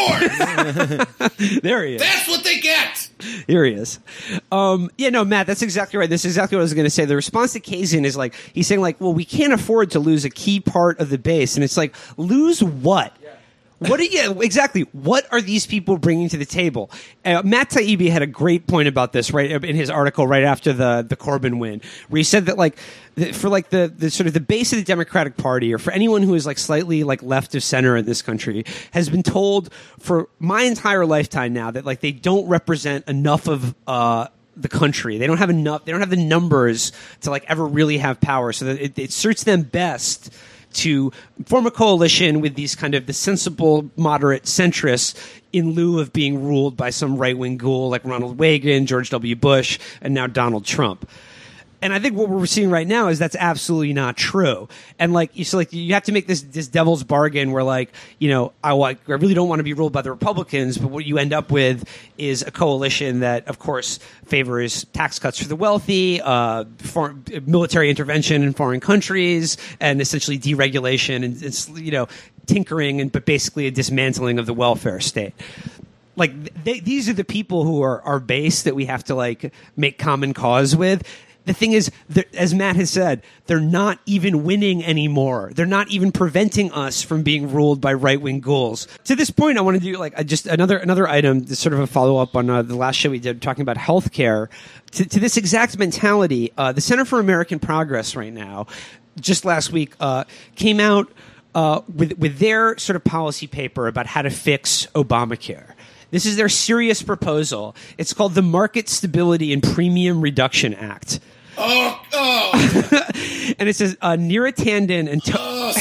scores. There he is. That's what they get. Here he is. Matt, that's exactly right. This is exactly what I was going to say. The response to Kazin is like, he's saying like, well, we can't afford to lose a key part of the base. And it's like, lose what? What are these people bringing to the table? Matt Taibbi had a great point about this right in his article right after the Corbyn win, where he said that for the sort of the base of the Democratic Party, or for anyone who is like slightly like left of center in this country, has been told for my entire lifetime now that like they don't represent enough of the country. They don't have enough. They don't have the numbers to like ever really have power. So that it suits them best to form a coalition with these kind of the sensible, moderate centrists in lieu of being ruled by some right-wing ghoul like Ronald Reagan, George W. Bush, and now Donald Trump. And I think what we're seeing right now is that's absolutely not true. And you have to make this devil's bargain where I really don't want to be ruled by the Republicans, but what you end up with is a coalition that, of course, favors tax cuts for the wealthy, military intervention in foreign countries, and essentially deregulation and tinkering, but basically a dismantling of the welfare state. These are the people who are our base that we have to make common cause with. The thing is, as Matt has said, they're not even winning anymore. They're not even preventing us from being ruled by right-wing ghouls. To this point, I want to do just another item, sort of a follow-up on the last show we did, talking about healthcare. To this exact mentality, the Center for American Progress right now, just last week, came out with their sort of policy paper about how to fix Obamacare. This is their serious proposal. It's called the Market Stability and Premium Reduction Act. Oh. And it says Neera Tanden and say it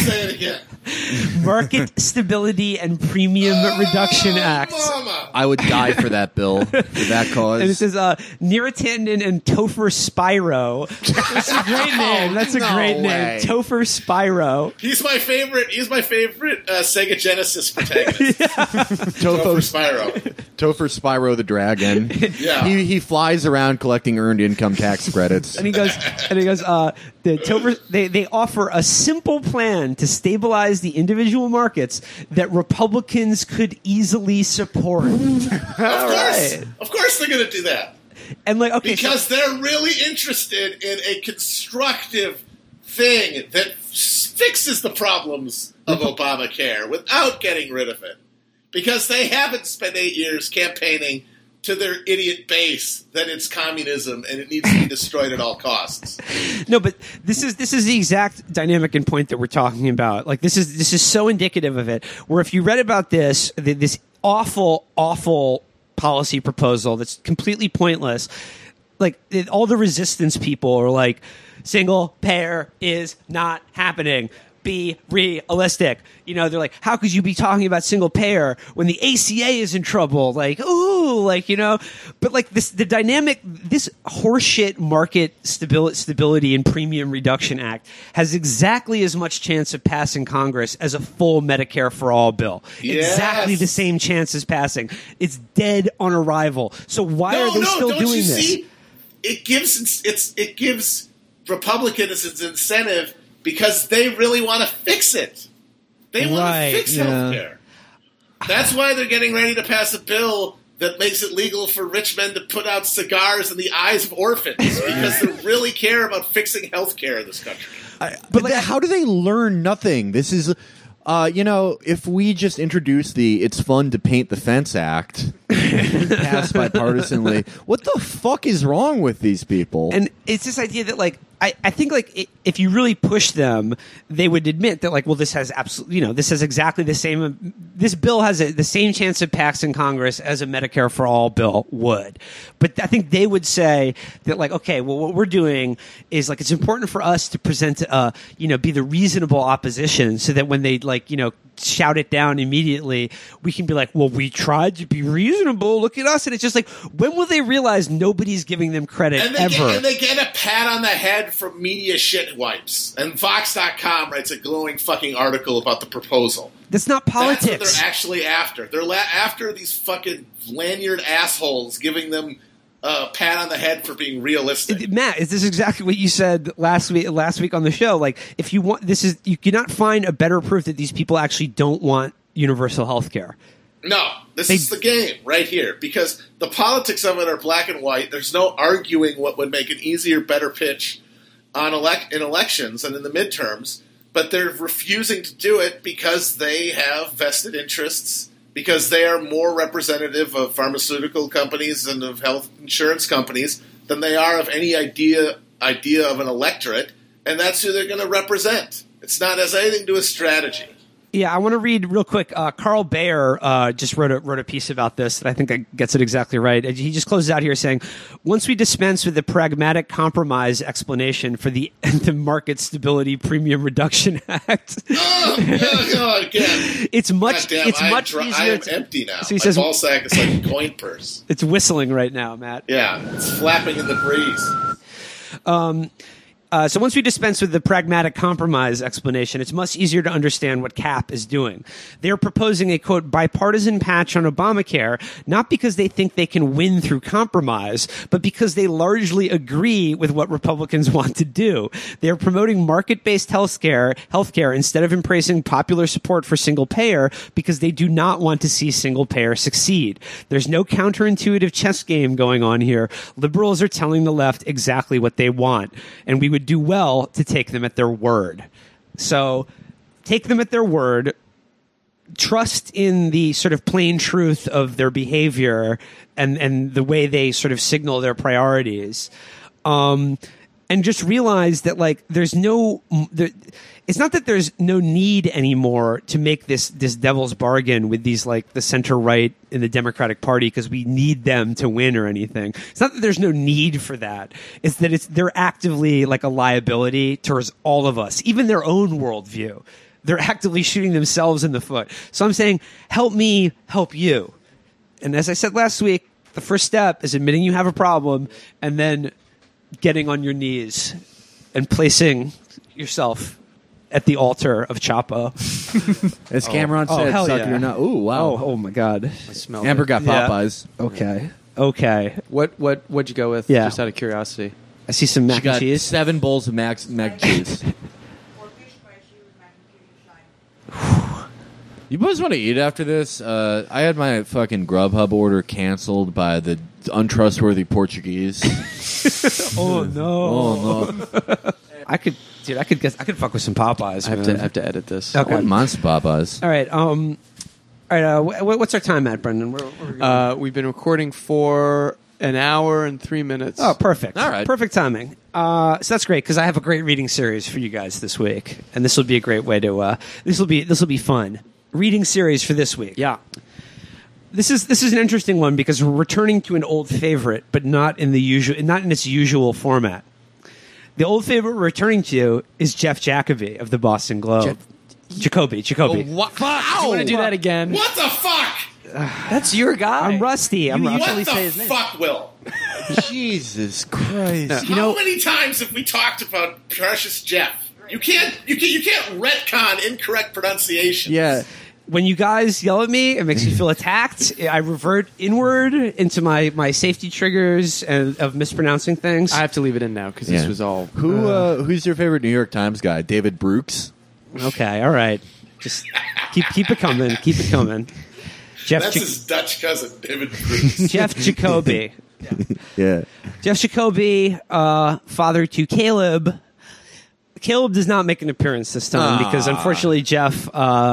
again. Market Stability and Premium Reduction Act. Mama. I would die for that bill, for that cause. And it says Niratandan and Topher Spiro. That's a great name. That's a No great name. way. Topher Spiro. He's my favorite Sega Genesis protagonist. Topher Spyro. Topher Spyro the Dragon. Yeah. He flies around collecting earned income tax credits. And he goes, the Topher, they offer a simple plan to stabilize the individual markets that Republicans could easily support. Of course they're going to do that. And like, okay, Because they're really interested in a constructive thing that fixes the problems of Obamacare without getting rid of it. Because they haven't spent 8 years campaigning to their idiot base that it's communism and it needs to be destroyed at all costs. no, but this is the exact dynamic and point that we're talking about. Like this is so indicative of it. Where if you read about this awful policy proposal that's completely pointless, like all the resistance people are like, single payer is not happening. Be realistic. You know, they're like, how could you be talking about single payer when the ACA is in trouble? Like, ooh, like, you know, but like this horseshit Market Stability and Premium Reduction Act has exactly as much chance of passing Congress as a full Medicare for all bill. Yes. Exactly the same chance as passing. It's dead on arrival. So why are they still don't doing you this? See? It gives Republicans an incentive because they really want to fix it. They want Right, to fix yeah. healthcare. That's why they're getting ready to pass a bill that makes it legal for rich men to put out cigars in the eyes of orphans because they really care about fixing healthcare in this country. But how do they learn nothing? This is, if we just introduce the "It's Fun to Paint the Fence" Act, passed bipartisanly, what the fuck is wrong with these people? And it's this idea that, like, I think, like, if you really push them, they would admit that, like, well, this has absolutely, this has exactly the same, this bill has the same chance of passing Congress as a Medicare for all bill would. But I think they would say that, like, okay, well, what we're doing is, like, it's important for us to present, be the reasonable opposition so that when they, like, shout it down immediately, we can be like, well, we tried to be reasonable. Look at us. And it's just like, when will they realize nobody's giving them credit ever? They get a pat on the head from media shit wipes. And Vox.com writes a glowing fucking article about the proposal. That's not politics. That's what they're actually after. They're after these fucking lanyard assholes giving them a pat on the head for being realistic. Matt, is this exactly what you said last week on the show? Like, if you want, you cannot find a better proof that these people actually don't want universal health care. No, this is the game right here because the politics of it are black and white. There's no arguing what would make an easier, better pitch on in elections and in the midterms, but they're refusing to do it because they have vested interests, because they are more representative of pharmaceutical companies and of health insurance companies than they are of any idea of an electorate, and that's who they're going to represent. It has anything to do with strategy. Yeah, I want to read real quick. Carl Bayer just wrote a piece about this that I think gets it exactly right. He just closes out here saying, once we dispense with the pragmatic compromise explanation for the Market Stability Premium Reduction Act, Again. it's much I easier. am empty now. So he My says, ball sack is like a coin purse. it's whistling right now, Matt. Yeah, it's flapping in the breeze. So once we dispense with the pragmatic compromise explanation, it's much easier to understand what CAP is doing. They're proposing a, quote, bipartisan patch on Obamacare, not because they think they can win through compromise, but because they largely agree with what Republicans want to do. They're promoting market-based healthcare instead of embracing popular support for single payer because they do not want to see single payer succeed. There's no counterintuitive chess game going on here. Liberals are telling the left exactly what they want, and we would do well to take them at their word. So take them at their word, trust in the sort of plain truth of their behavior and the way they sort of signal their priorities. And just realize that, like, it's not that there's no need anymore to make this devil's bargain with these, like, the center right in the Democratic Party because we need them to win or anything. It's not that there's no need for that. It's that they're actively like a liability towards all of us, even their own worldview. they're actively shooting themselves in the foot. So I'm saying, help me, help you. And as I said last week, the first step is admitting you have a problem and then getting on your knees and placing yourself at the altar of Chapo. As Cameron said, hell suck yeah. your nut. Ooh, wow. Oh my God. I smell Amber it. got Yeah. Popeyes. Okay. What'd you go with? Yeah. Just out of curiosity. I see some She mac and got cheese. 7 bowls of mac cheese. You boys want to eat after this? I had my fucking Grubhub order canceled by the untrustworthy Portuguese. Oh no. Oh no! I could fuck with some Popeyes. I man. have to edit this. Okay. What monster Popeyes? All right. All right. What's our time at, Brendan? We're We've been recording for an hour and 3 minutes. Oh, perfect. All right. Perfect timing. So that's great because I have a great reading series for you guys this week, and this will be a great way to. This will be fun. Reading series for this week. Yeah. This is an interesting one because we're returning to an old favorite, but not in its usual format. The old favorite we're returning to is Jeff Jacoby of the Boston Globe. Jacoby. What? Fuck! You want to do that again? What the fuck? That's your guy. I'm rusty. I'm What rusty. the fuck, Will? Jesus Christ! How many times have we talked about Precious Jeff? You can't retcon incorrect pronunciation. Yeah, When you guys yell at me, it makes me feel attacked. I revert inward into my safety triggers of mispronouncing things. I have to leave it in now because this was all. Who's your favorite New York Times guy? David Brooks. Okay, all right. Just keep it coming. Keep it coming. That's his Dutch cousin, David Bruce. Jeff Jacoby. Yeah. Jeff Jacoby, father to Caleb. Caleb does not make an appearance this time because unfortunately Jeff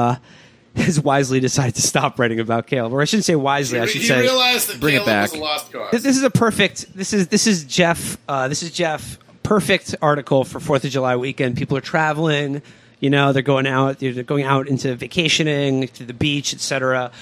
has wisely decided to stop writing about Caleb. Or I shouldn't say wisely, I should He say. realized that Bring it Caleb back. was a lost cause. This is a perfect. This is Jeff. This is Jeff. Perfect article for 4th of July weekend. People are traveling. You know, they're going out. They're going out into vacationing to the beach, etc.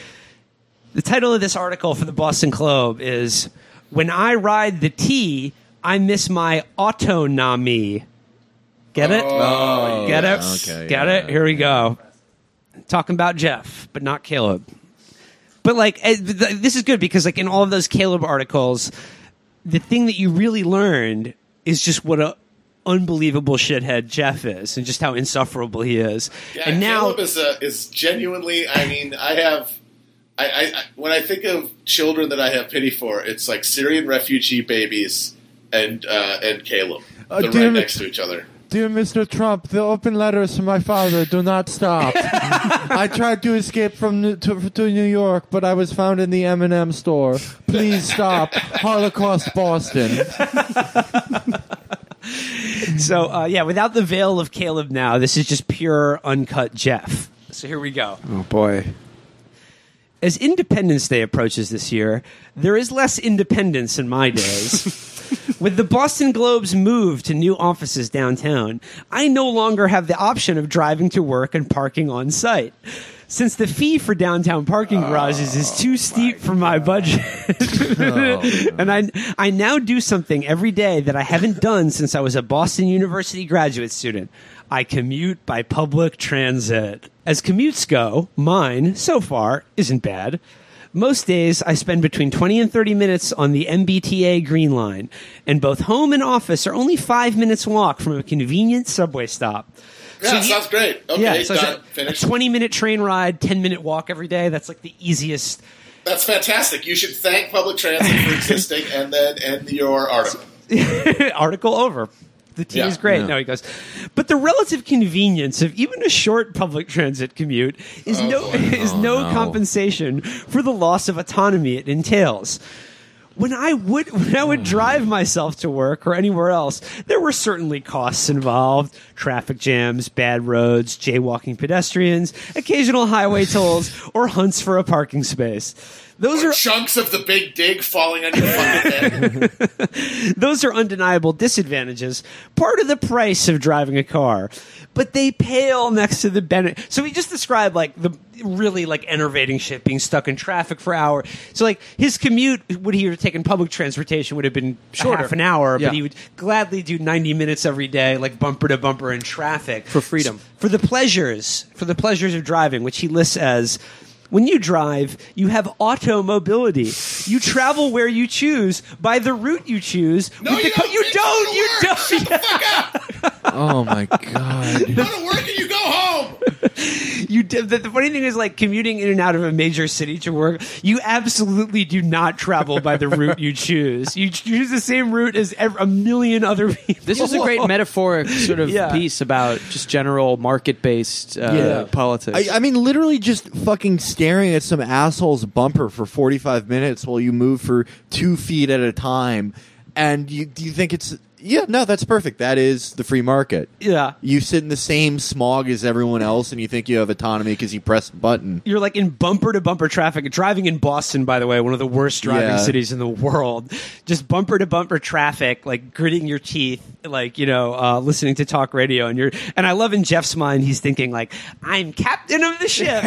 The title of this article for the Boston Globe is "When I Ride the T, I Miss My Autonomy." Get it? Oh, Get it? Okay, Get yeah. it? Here we go. Talking about Jeff, but not Caleb. But like, this is good because like in all of those Caleb articles, the thing that you really learned is just what a unbelievable shithead Jeff is, and just how insufferable he is. Yeah, and now, Caleb is genuinely. I mean, I when I think of children that I have pity for, it's like Syrian refugee babies and Caleb. They're dear right me- next to each other. Dear Mr. Trump, the open letters from my father do not stop. I tried to escape from to New York, but I was found in the M&M store. Please stop. Holocaust Boston. so yeah, without the veil of Caleb now, this is just pure uncut Jeff. So here we go. Oh boy. As Independence Day approaches this year, there is less independence in my days. With the Boston Globe's move to new offices downtown, I no longer have the option of driving to work and parking on site. Since the fee for downtown parking garages is too steep for my budget, and I now do something every day that I haven't done since I was a Boston University graduate student. I commute by public transit. As commutes go, mine, so far, isn't bad. Most days, I spend between 20 and 30 minutes on the MBTA Green Line, and both home and office are only 5 minutes walk from a convenient subway stop. Yeah, sounds great. Okay, Yeah, so done. a Finished. 20-minute train ride, 10-minute walk every day. That's like the easiest. That's fantastic. You should thank public transit for existing and then end your article. Article over. The tea is great. Yeah. No, he goes. But the relative convenience of even a short public transit commute is no compensation for the loss of autonomy it entails. When I would drive myself to work or anywhere else, there were certainly costs involved: traffic jams, bad roads, jaywalking pedestrians, occasional highway tolls, or hunts for a parking space. Those Or are chunks of the Big Dig falling on your fucking head. those are undeniable disadvantages. Part of the price of driving a car, but they pale next to the benefit. So he just described like the really like enervating shit, being stuck in traffic for hours. So like his commute, would he have taken public transportation, would have been Shorter. half an hour, Yeah. but he would gladly do 90 minutes every day, like bumper to bumper in traffic For freedom. for the pleasures of driving, which he lists as. When you drive, you have automobility. You travel where you choose by the route you choose. No, with the you don't. You bitch, don't. go to You work. don't. Shut the fuck up. Oh my god. Go to work and you go home. The funny thing is, like commuting in and out of a major city to work, you absolutely do not travel by the route you choose. You choose the same route as a million other people. This is a great metaphoric sort of Yeah. piece about just general market-based politics. I mean, literally just fucking staring at some asshole's bumper for 45 minutes while you move for 2 feet at a time. And do you think it's... Yeah, no, that's perfect. That is the free market. Yeah. You sit in the same smog as everyone else and you think you have autonomy because you press a button. You're like in bumper to bumper traffic. Driving in Boston, by the way, one of the worst driving Yeah. cities in the world. Just bumper to bumper traffic, like gritting your teeth, like, listening to talk radio. And I love in Jeff's mind, he's thinking like, I'm captain of the ship.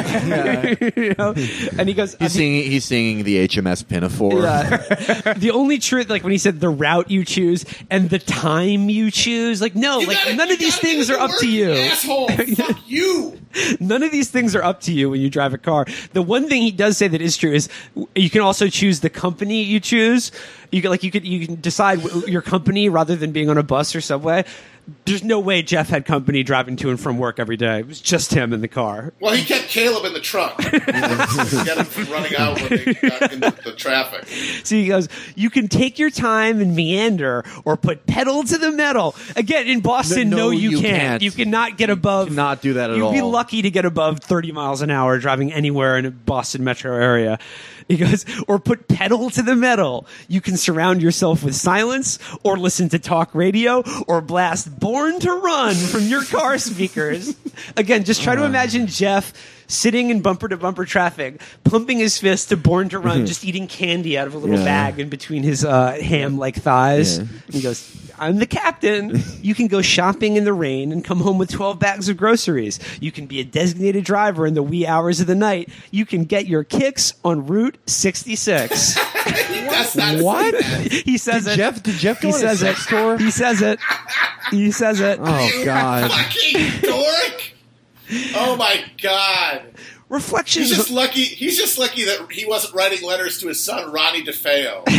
And he goes, He's singing the HMS Pinafore. the only truth, like when he said the route you choose and the time you choose, like, no, You like gotta- none you of these gotta things get are to up work, to you. asshole. Fuck you. None of these things are up to you when you drive a car. The one thing he does say that is true is you can also choose the company you choose. You can decide your company rather than being on a bus or subway. There's no way Jeff had company driving to and from work every day. It was just him in the car. Well, he kept Caleb in the trunk. to get him from running out when they got into the traffic. So he goes, you can take your time and meander or put pedal to the metal. Again, in Boston, No, no, you you can't. can't. You cannot get above. Cannot do that at You'd be all. lucky to get above 30 miles an hour driving anywhere in a Boston metro area. He goes, or put pedal to the metal. You can surround yourself with silence or listen to talk radio or blast Born to Run from your car speakers. Again, just try to imagine Jeff sitting in bumper to bumper traffic, pumping his fist to Born to Run, just eating candy out of a little Yeah. bag in between his ham-like thighs. Yeah. And he goes, I'm the captain. You can go shopping in the rain and come home with 12 bags of groceries. You can be a designated driver in the wee hours of the night. You can get your kicks on Route 66. That's not What? He says it. Did Jeff go He on a says it. sex tour? He says it. He says it. Oh, God. fucking dork. Oh my god. Reflections. He's just lucky that he wasn't writing letters to his son Ronnie DeFeo.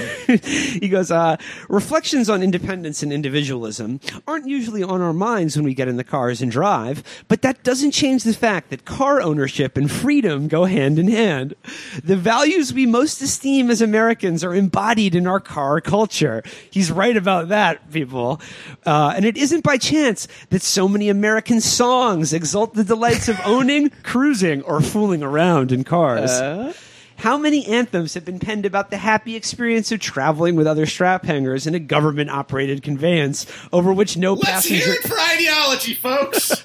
He goes, reflections on independence and individualism aren't usually on our minds when we get in the cars and drive, but that doesn't change the fact that car ownership and freedom go hand in hand. The values we most esteem as Americans are embodied in our car culture. He's right about that, people. And it isn't by chance that so many American songs exalt the delights of owning, cruising, or fooling around in cars. How many anthems have been penned about the happy experience of traveling with other strap hangers in a government-operated conveyance over which no Let's passenger... hear it for ideology, folks.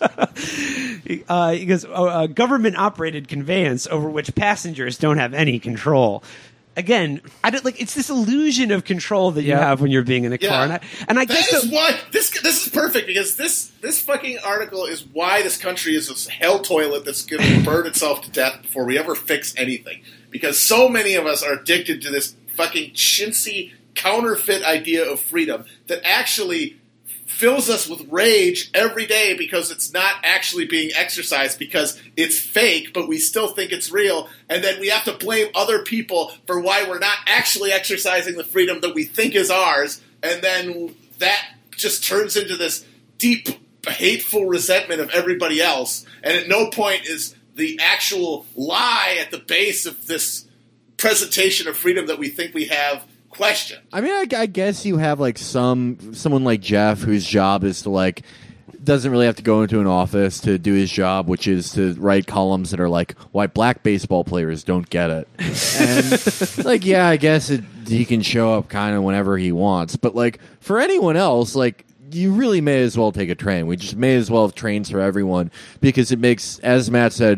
He goes, a government-operated conveyance over which passengers don't have any control. Again, it's this illusion of control that you have when you're being in a car, and I guess that is why this is perfect, because this fucking article is why this country is this hell toilet that's going to burn itself to death before we ever fix anything. Because so many of us are addicted to this fucking chintzy counterfeit idea of freedom that actually fills us with rage every day because it's not actually being exercised, because it's fake, but we still think it's real, and then we have to blame other people for why we're not actually exercising the freedom that we think is ours, and then that just turns into this deep, hateful resentment of everybody else, and at no point is the actual lie at the base of this presentation of freedom that we think we have question. I mean, I guess you have like someone like Jeff whose job is to like doesn't really have to go into an office to do his job, which is to write columns that are like why black baseball players don't get it. And like, yeah, I guess he can show up kind of whenever he wants, but like for anyone else, like you really may as well take a train. We just may as well have trains for everyone because it makes, as Matt said,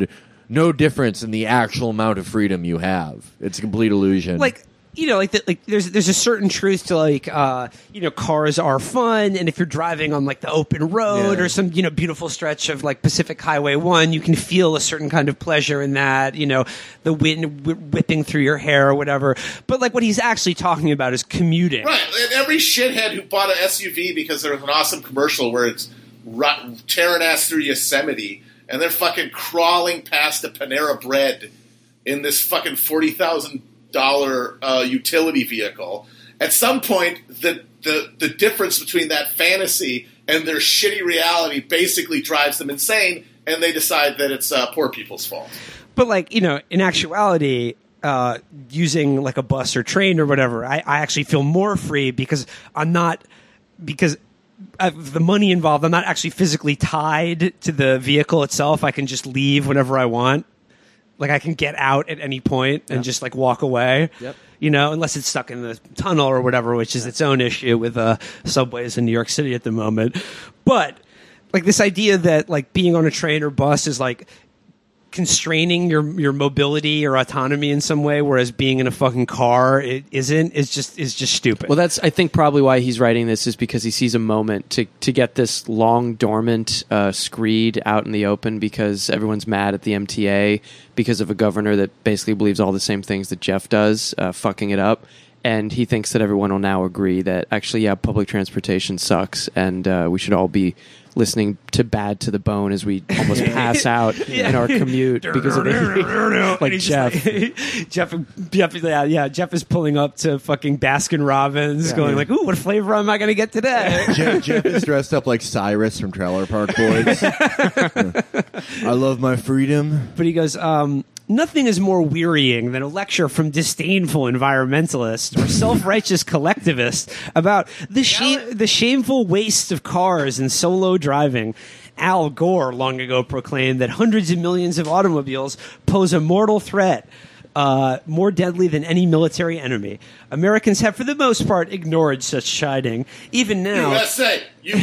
no difference in the actual amount of freedom you have. It's a complete illusion. Like, there's a certain truth to cars are fun, and if you're driving on like the open road or some beautiful stretch of like Pacific Highway 1, you can feel a certain kind of pleasure in that, the wind whipping through your hair or whatever. But like what he's actually talking about is commuting. Right, and every shithead who bought an SUV because there was an awesome commercial where it's tearing ass through Yosemite, and they're fucking crawling past the Panera Bread in this fucking $40,000 utility vehicle. At some point, the difference between that fantasy and their shitty reality basically drives them insane, and they decide that it's poor people's fault. But like in actuality, using like a bus or train or whatever, I actually feel more free because of the money involved. I'm not actually physically tied to the vehicle itself. I can just leave whenever I want. Like I can get out at any point and just like walk away. Yep. Unless it's stuck in the tunnel or whatever, which is its own issue with subways in New York City at the moment. But like this idea that like being on a train or bus is like constraining your mobility or autonomy in some way, whereas being in a fucking car is just stupid. Well, that's I think probably why he's writing this is because he sees a moment to get this long dormant screed out in the open because everyone's mad at the MTA because of a governor that basically believes all the same things that Jeff does, fucking it up. And he thinks that everyone will now agree that actually, yeah, public transportation sucks, and we should all be listening to Bad to the Bone as we almost pass out in our commute because of it. Like Jeff. Jeff is pulling up to fucking Baskin Robbins going like, ooh, what flavor am I going to get today? Jeff is dressed up like Cyrus from Trailer Park Boys. I love my freedom. But he goes, nothing is more wearying than a lecture from disdainful environmentalists or self-righteous collectivists about the shameful waste of cars and solo driving. Al Gore long ago proclaimed that hundreds of millions of automobiles pose a mortal threat, more deadly than any military enemy. Americans have, for the most part, ignored such chiding. Even now... USA!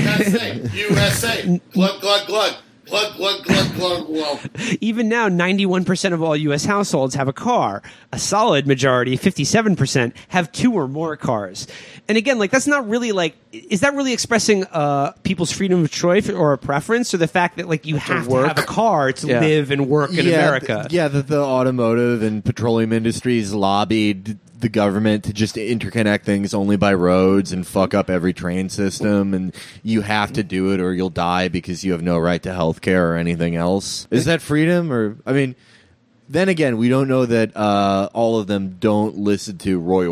Glug, glug, glug. Glug, glug, glug, glug, glug. Even now, 91% of all U.S. households have a car. A solid majority, 57%, have two or more cars. And again, like that's not really like, is that really expressing people's freedom of choice or a preference, or the fact that like you have to have a car to live and work in America? The automotive and petroleum industries lobbied the government to just interconnect things only by roads and fuck up every train system, and you have to do it or you'll die because you have no right to health care or anything else. Is that freedom? Or I mean, then again, we don't know that all of them don't listen to Roy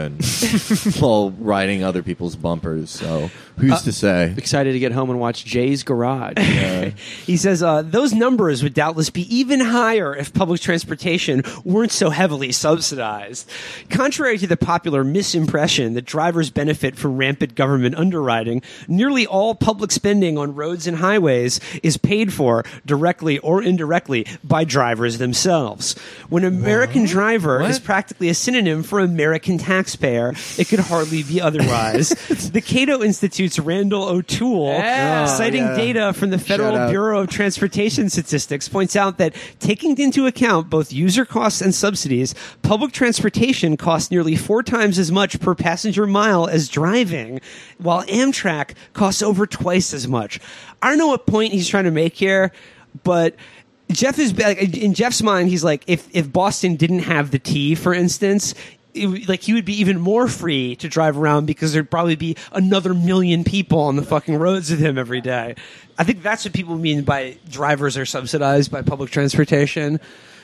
Orbison while riding other people's bumpers. So who's to say? Excited to get home and watch Jay's Garage. He says those numbers would doubtless be even higher if public transportation weren't so heavily subsidized. Contrary to the popular misimpression that drivers benefit from rampant government underwriting, nearly all public spending on roads and highways is paid for directly or indirectly by drivers themselves. When American driver is practically a synonym for American taxpayer, it could hardly be otherwise. The Cato Institute's Randall O'Toole, citing data from the Federal Bureau of Transportation Statistics, points out that taking into account both user costs and subsidies, public transportation costs nearly 4 times as much per passenger mile as driving, while Amtrak costs over twice as much. I don't know what point he's trying to make here, but Jeff is like, in Jeff's mind, he's like, if Boston didn't have the T, for instance, he would be even more free to drive around because there'd probably be another million people on the fucking roads with him every day. I think that's what people mean by drivers are subsidized by public transportation.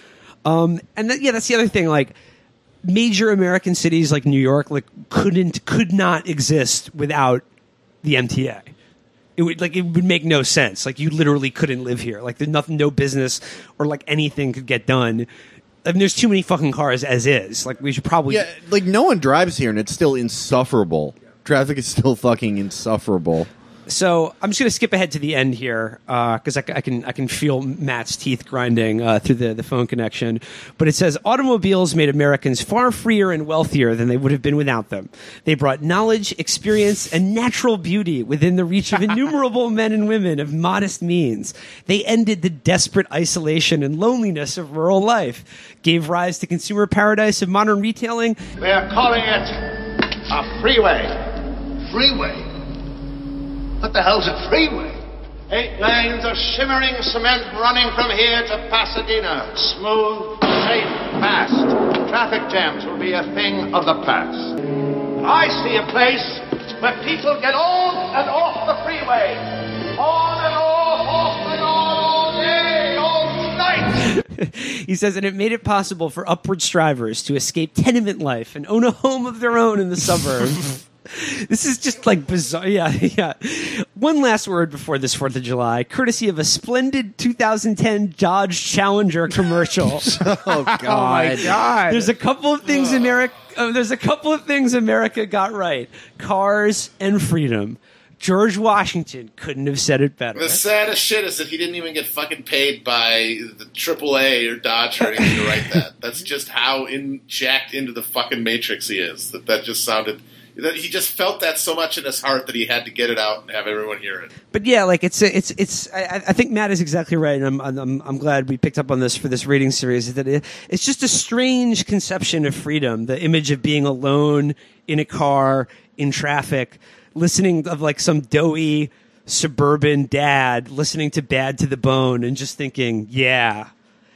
And that's the other thing. Like major American cities like New York, like could not exist without the MTA. It would make no sense. Like you literally couldn't live here. Like there's nothing, no business or like anything could get done. I mean, there's too many fucking cars as is. Like we should probably like no one drives here and it's still insufferable. Traffic is still fucking insufferable. So I'm just going to skip ahead to the end here because I can feel Matt's teeth grinding through the phone connection. But it says automobiles made Americans far freer and wealthier than they would have been without them. They brought knowledge, experience, and natural beauty within the reach of innumerable men and women of modest means. They ended the desperate isolation and loneliness of rural life, gave rise to consumer paradise of modern retailing. They are calling it a freeway. Freeway? What the hell's a freeway? 8 lanes of shimmering cement running from here to Pasadena. Smooth, safe, fast. Traffic jams will be a thing of the past. I see a place where people get on and off the freeway. On and off and on, all day, all night. He says, and it made it possible for upward strivers to escape tenement life and own a home of their own in the suburbs. This is just like bizarre. Yeah. One last word before this 4th of July, courtesy of a splendid 2010 Dodge Challenger commercial. Oh God! Oh my God! There's a couple of things America got right: cars and freedom. George Washington couldn't have said it better. The saddest shit is that he didn't even get fucking paid by the AAA or Dodge or anything to write that. That's just how jacked into the fucking Matrix he is. That just sounded. That he just felt that so much in his heart that he had to get it out and have everyone hear it. But yeah, like it's. I think Matt is exactly right, and I'm glad we picked up on this for this reading series. That it's just a strange conception of freedom. The image of being alone in a car in traffic, listening of like some doughy suburban dad listening to Bad to the Bone, and just thinking, yeah.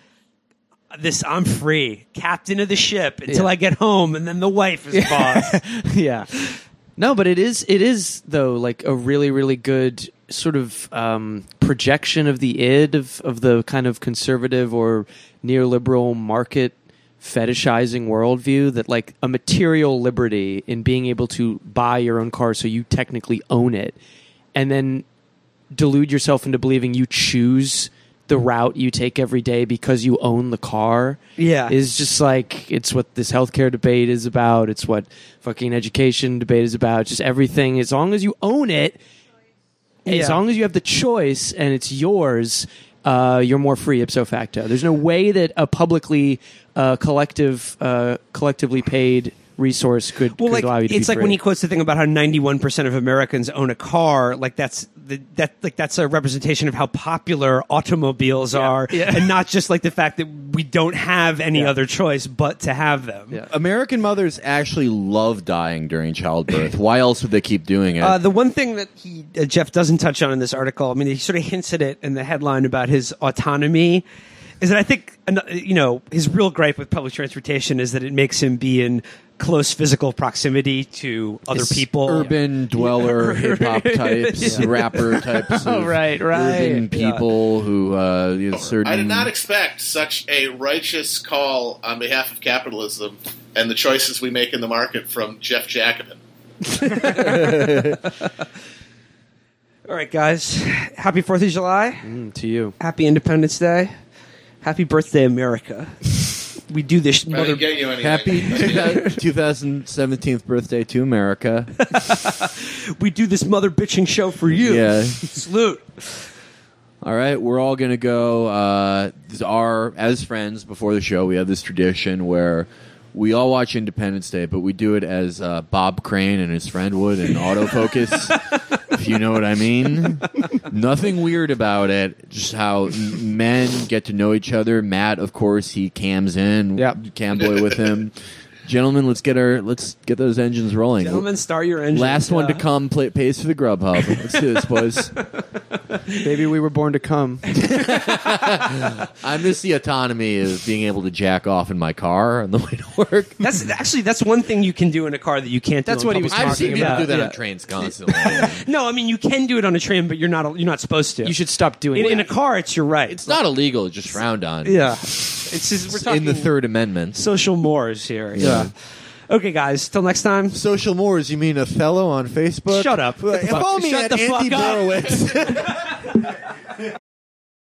I'm free, captain of the ship until I get home, and then the wife is boss. Yeah. No, but it is though like a really, really good sort of projection of the id of the kind of conservative or neoliberal market fetishizing worldview, that like a material liberty in being able to buy your own car so you technically own it, and then delude yourself into believing you choose the route you take every day because you own the car. Yeah. Is just like, it's what this healthcare debate is about. It's what fucking education debate is about. Just everything. As long as you own it, as long as you have the choice and it's yours, you're more free ipso facto. There's no way that a publicly collectively paid resource could allow you to it's be like free. when he quotes the thing about how 91% of Americans own a car, like that's a representation of how popular automobiles are, and not just like the fact that we don't have any other choice but to have them. Yeah. American mothers actually love dying during childbirth. Why else would they keep doing it? The one thing that Jeff doesn't touch on in this article, I mean, he sort of hints at it in the headline about his autonomy, is that I think, his real gripe with public transportation is that it makes him be in close physical proximity to other people. Urban dweller, hip-hop types, rapper types of right. urban people who certain... I did not expect such a righteous call on behalf of capitalism and the choices we make in the market from Jeff Jacobin. All right, guys. Happy 4th of July. To you. Happy Independence Day. Happy birthday, America. We do this. I didn't get you anything. Happy 2017th birthday to America. We do this mother bitching show for you. Yeah. Salute. All right, we're all going to go. As friends before the show, we have this tradition where we all watch Independence Day, but we do it as Bob Crane and his friend would in autofocus, if you know what I mean. Nothing weird about it, just how men get to know each other. Matt, of course, he cams in, camboy with him. Gentlemen, let's get those engines rolling. Gentlemen, start your engines. Last one to come pays for the Grubhub. Let's do this, boys. Baby, we were born to come. I miss the autonomy of being able to jack off in my car on the way to work. That's one thing you can do in a car that you can't do. That's what he was I've talking seen people about. do that on trains constantly. No, I mean you can do it on a train, but you're not supposed to. You should stop doing it. In a car, it's your right. It's not illegal; it's just frowned on. Yeah, it's just, we're talking in the Third Amendment. Social mores here. Yeah. Okay, guys. Till next time. Social mores? You mean Othello on Facebook? Shut up. Follow me Shut at the fuck Andy up. Borowitz.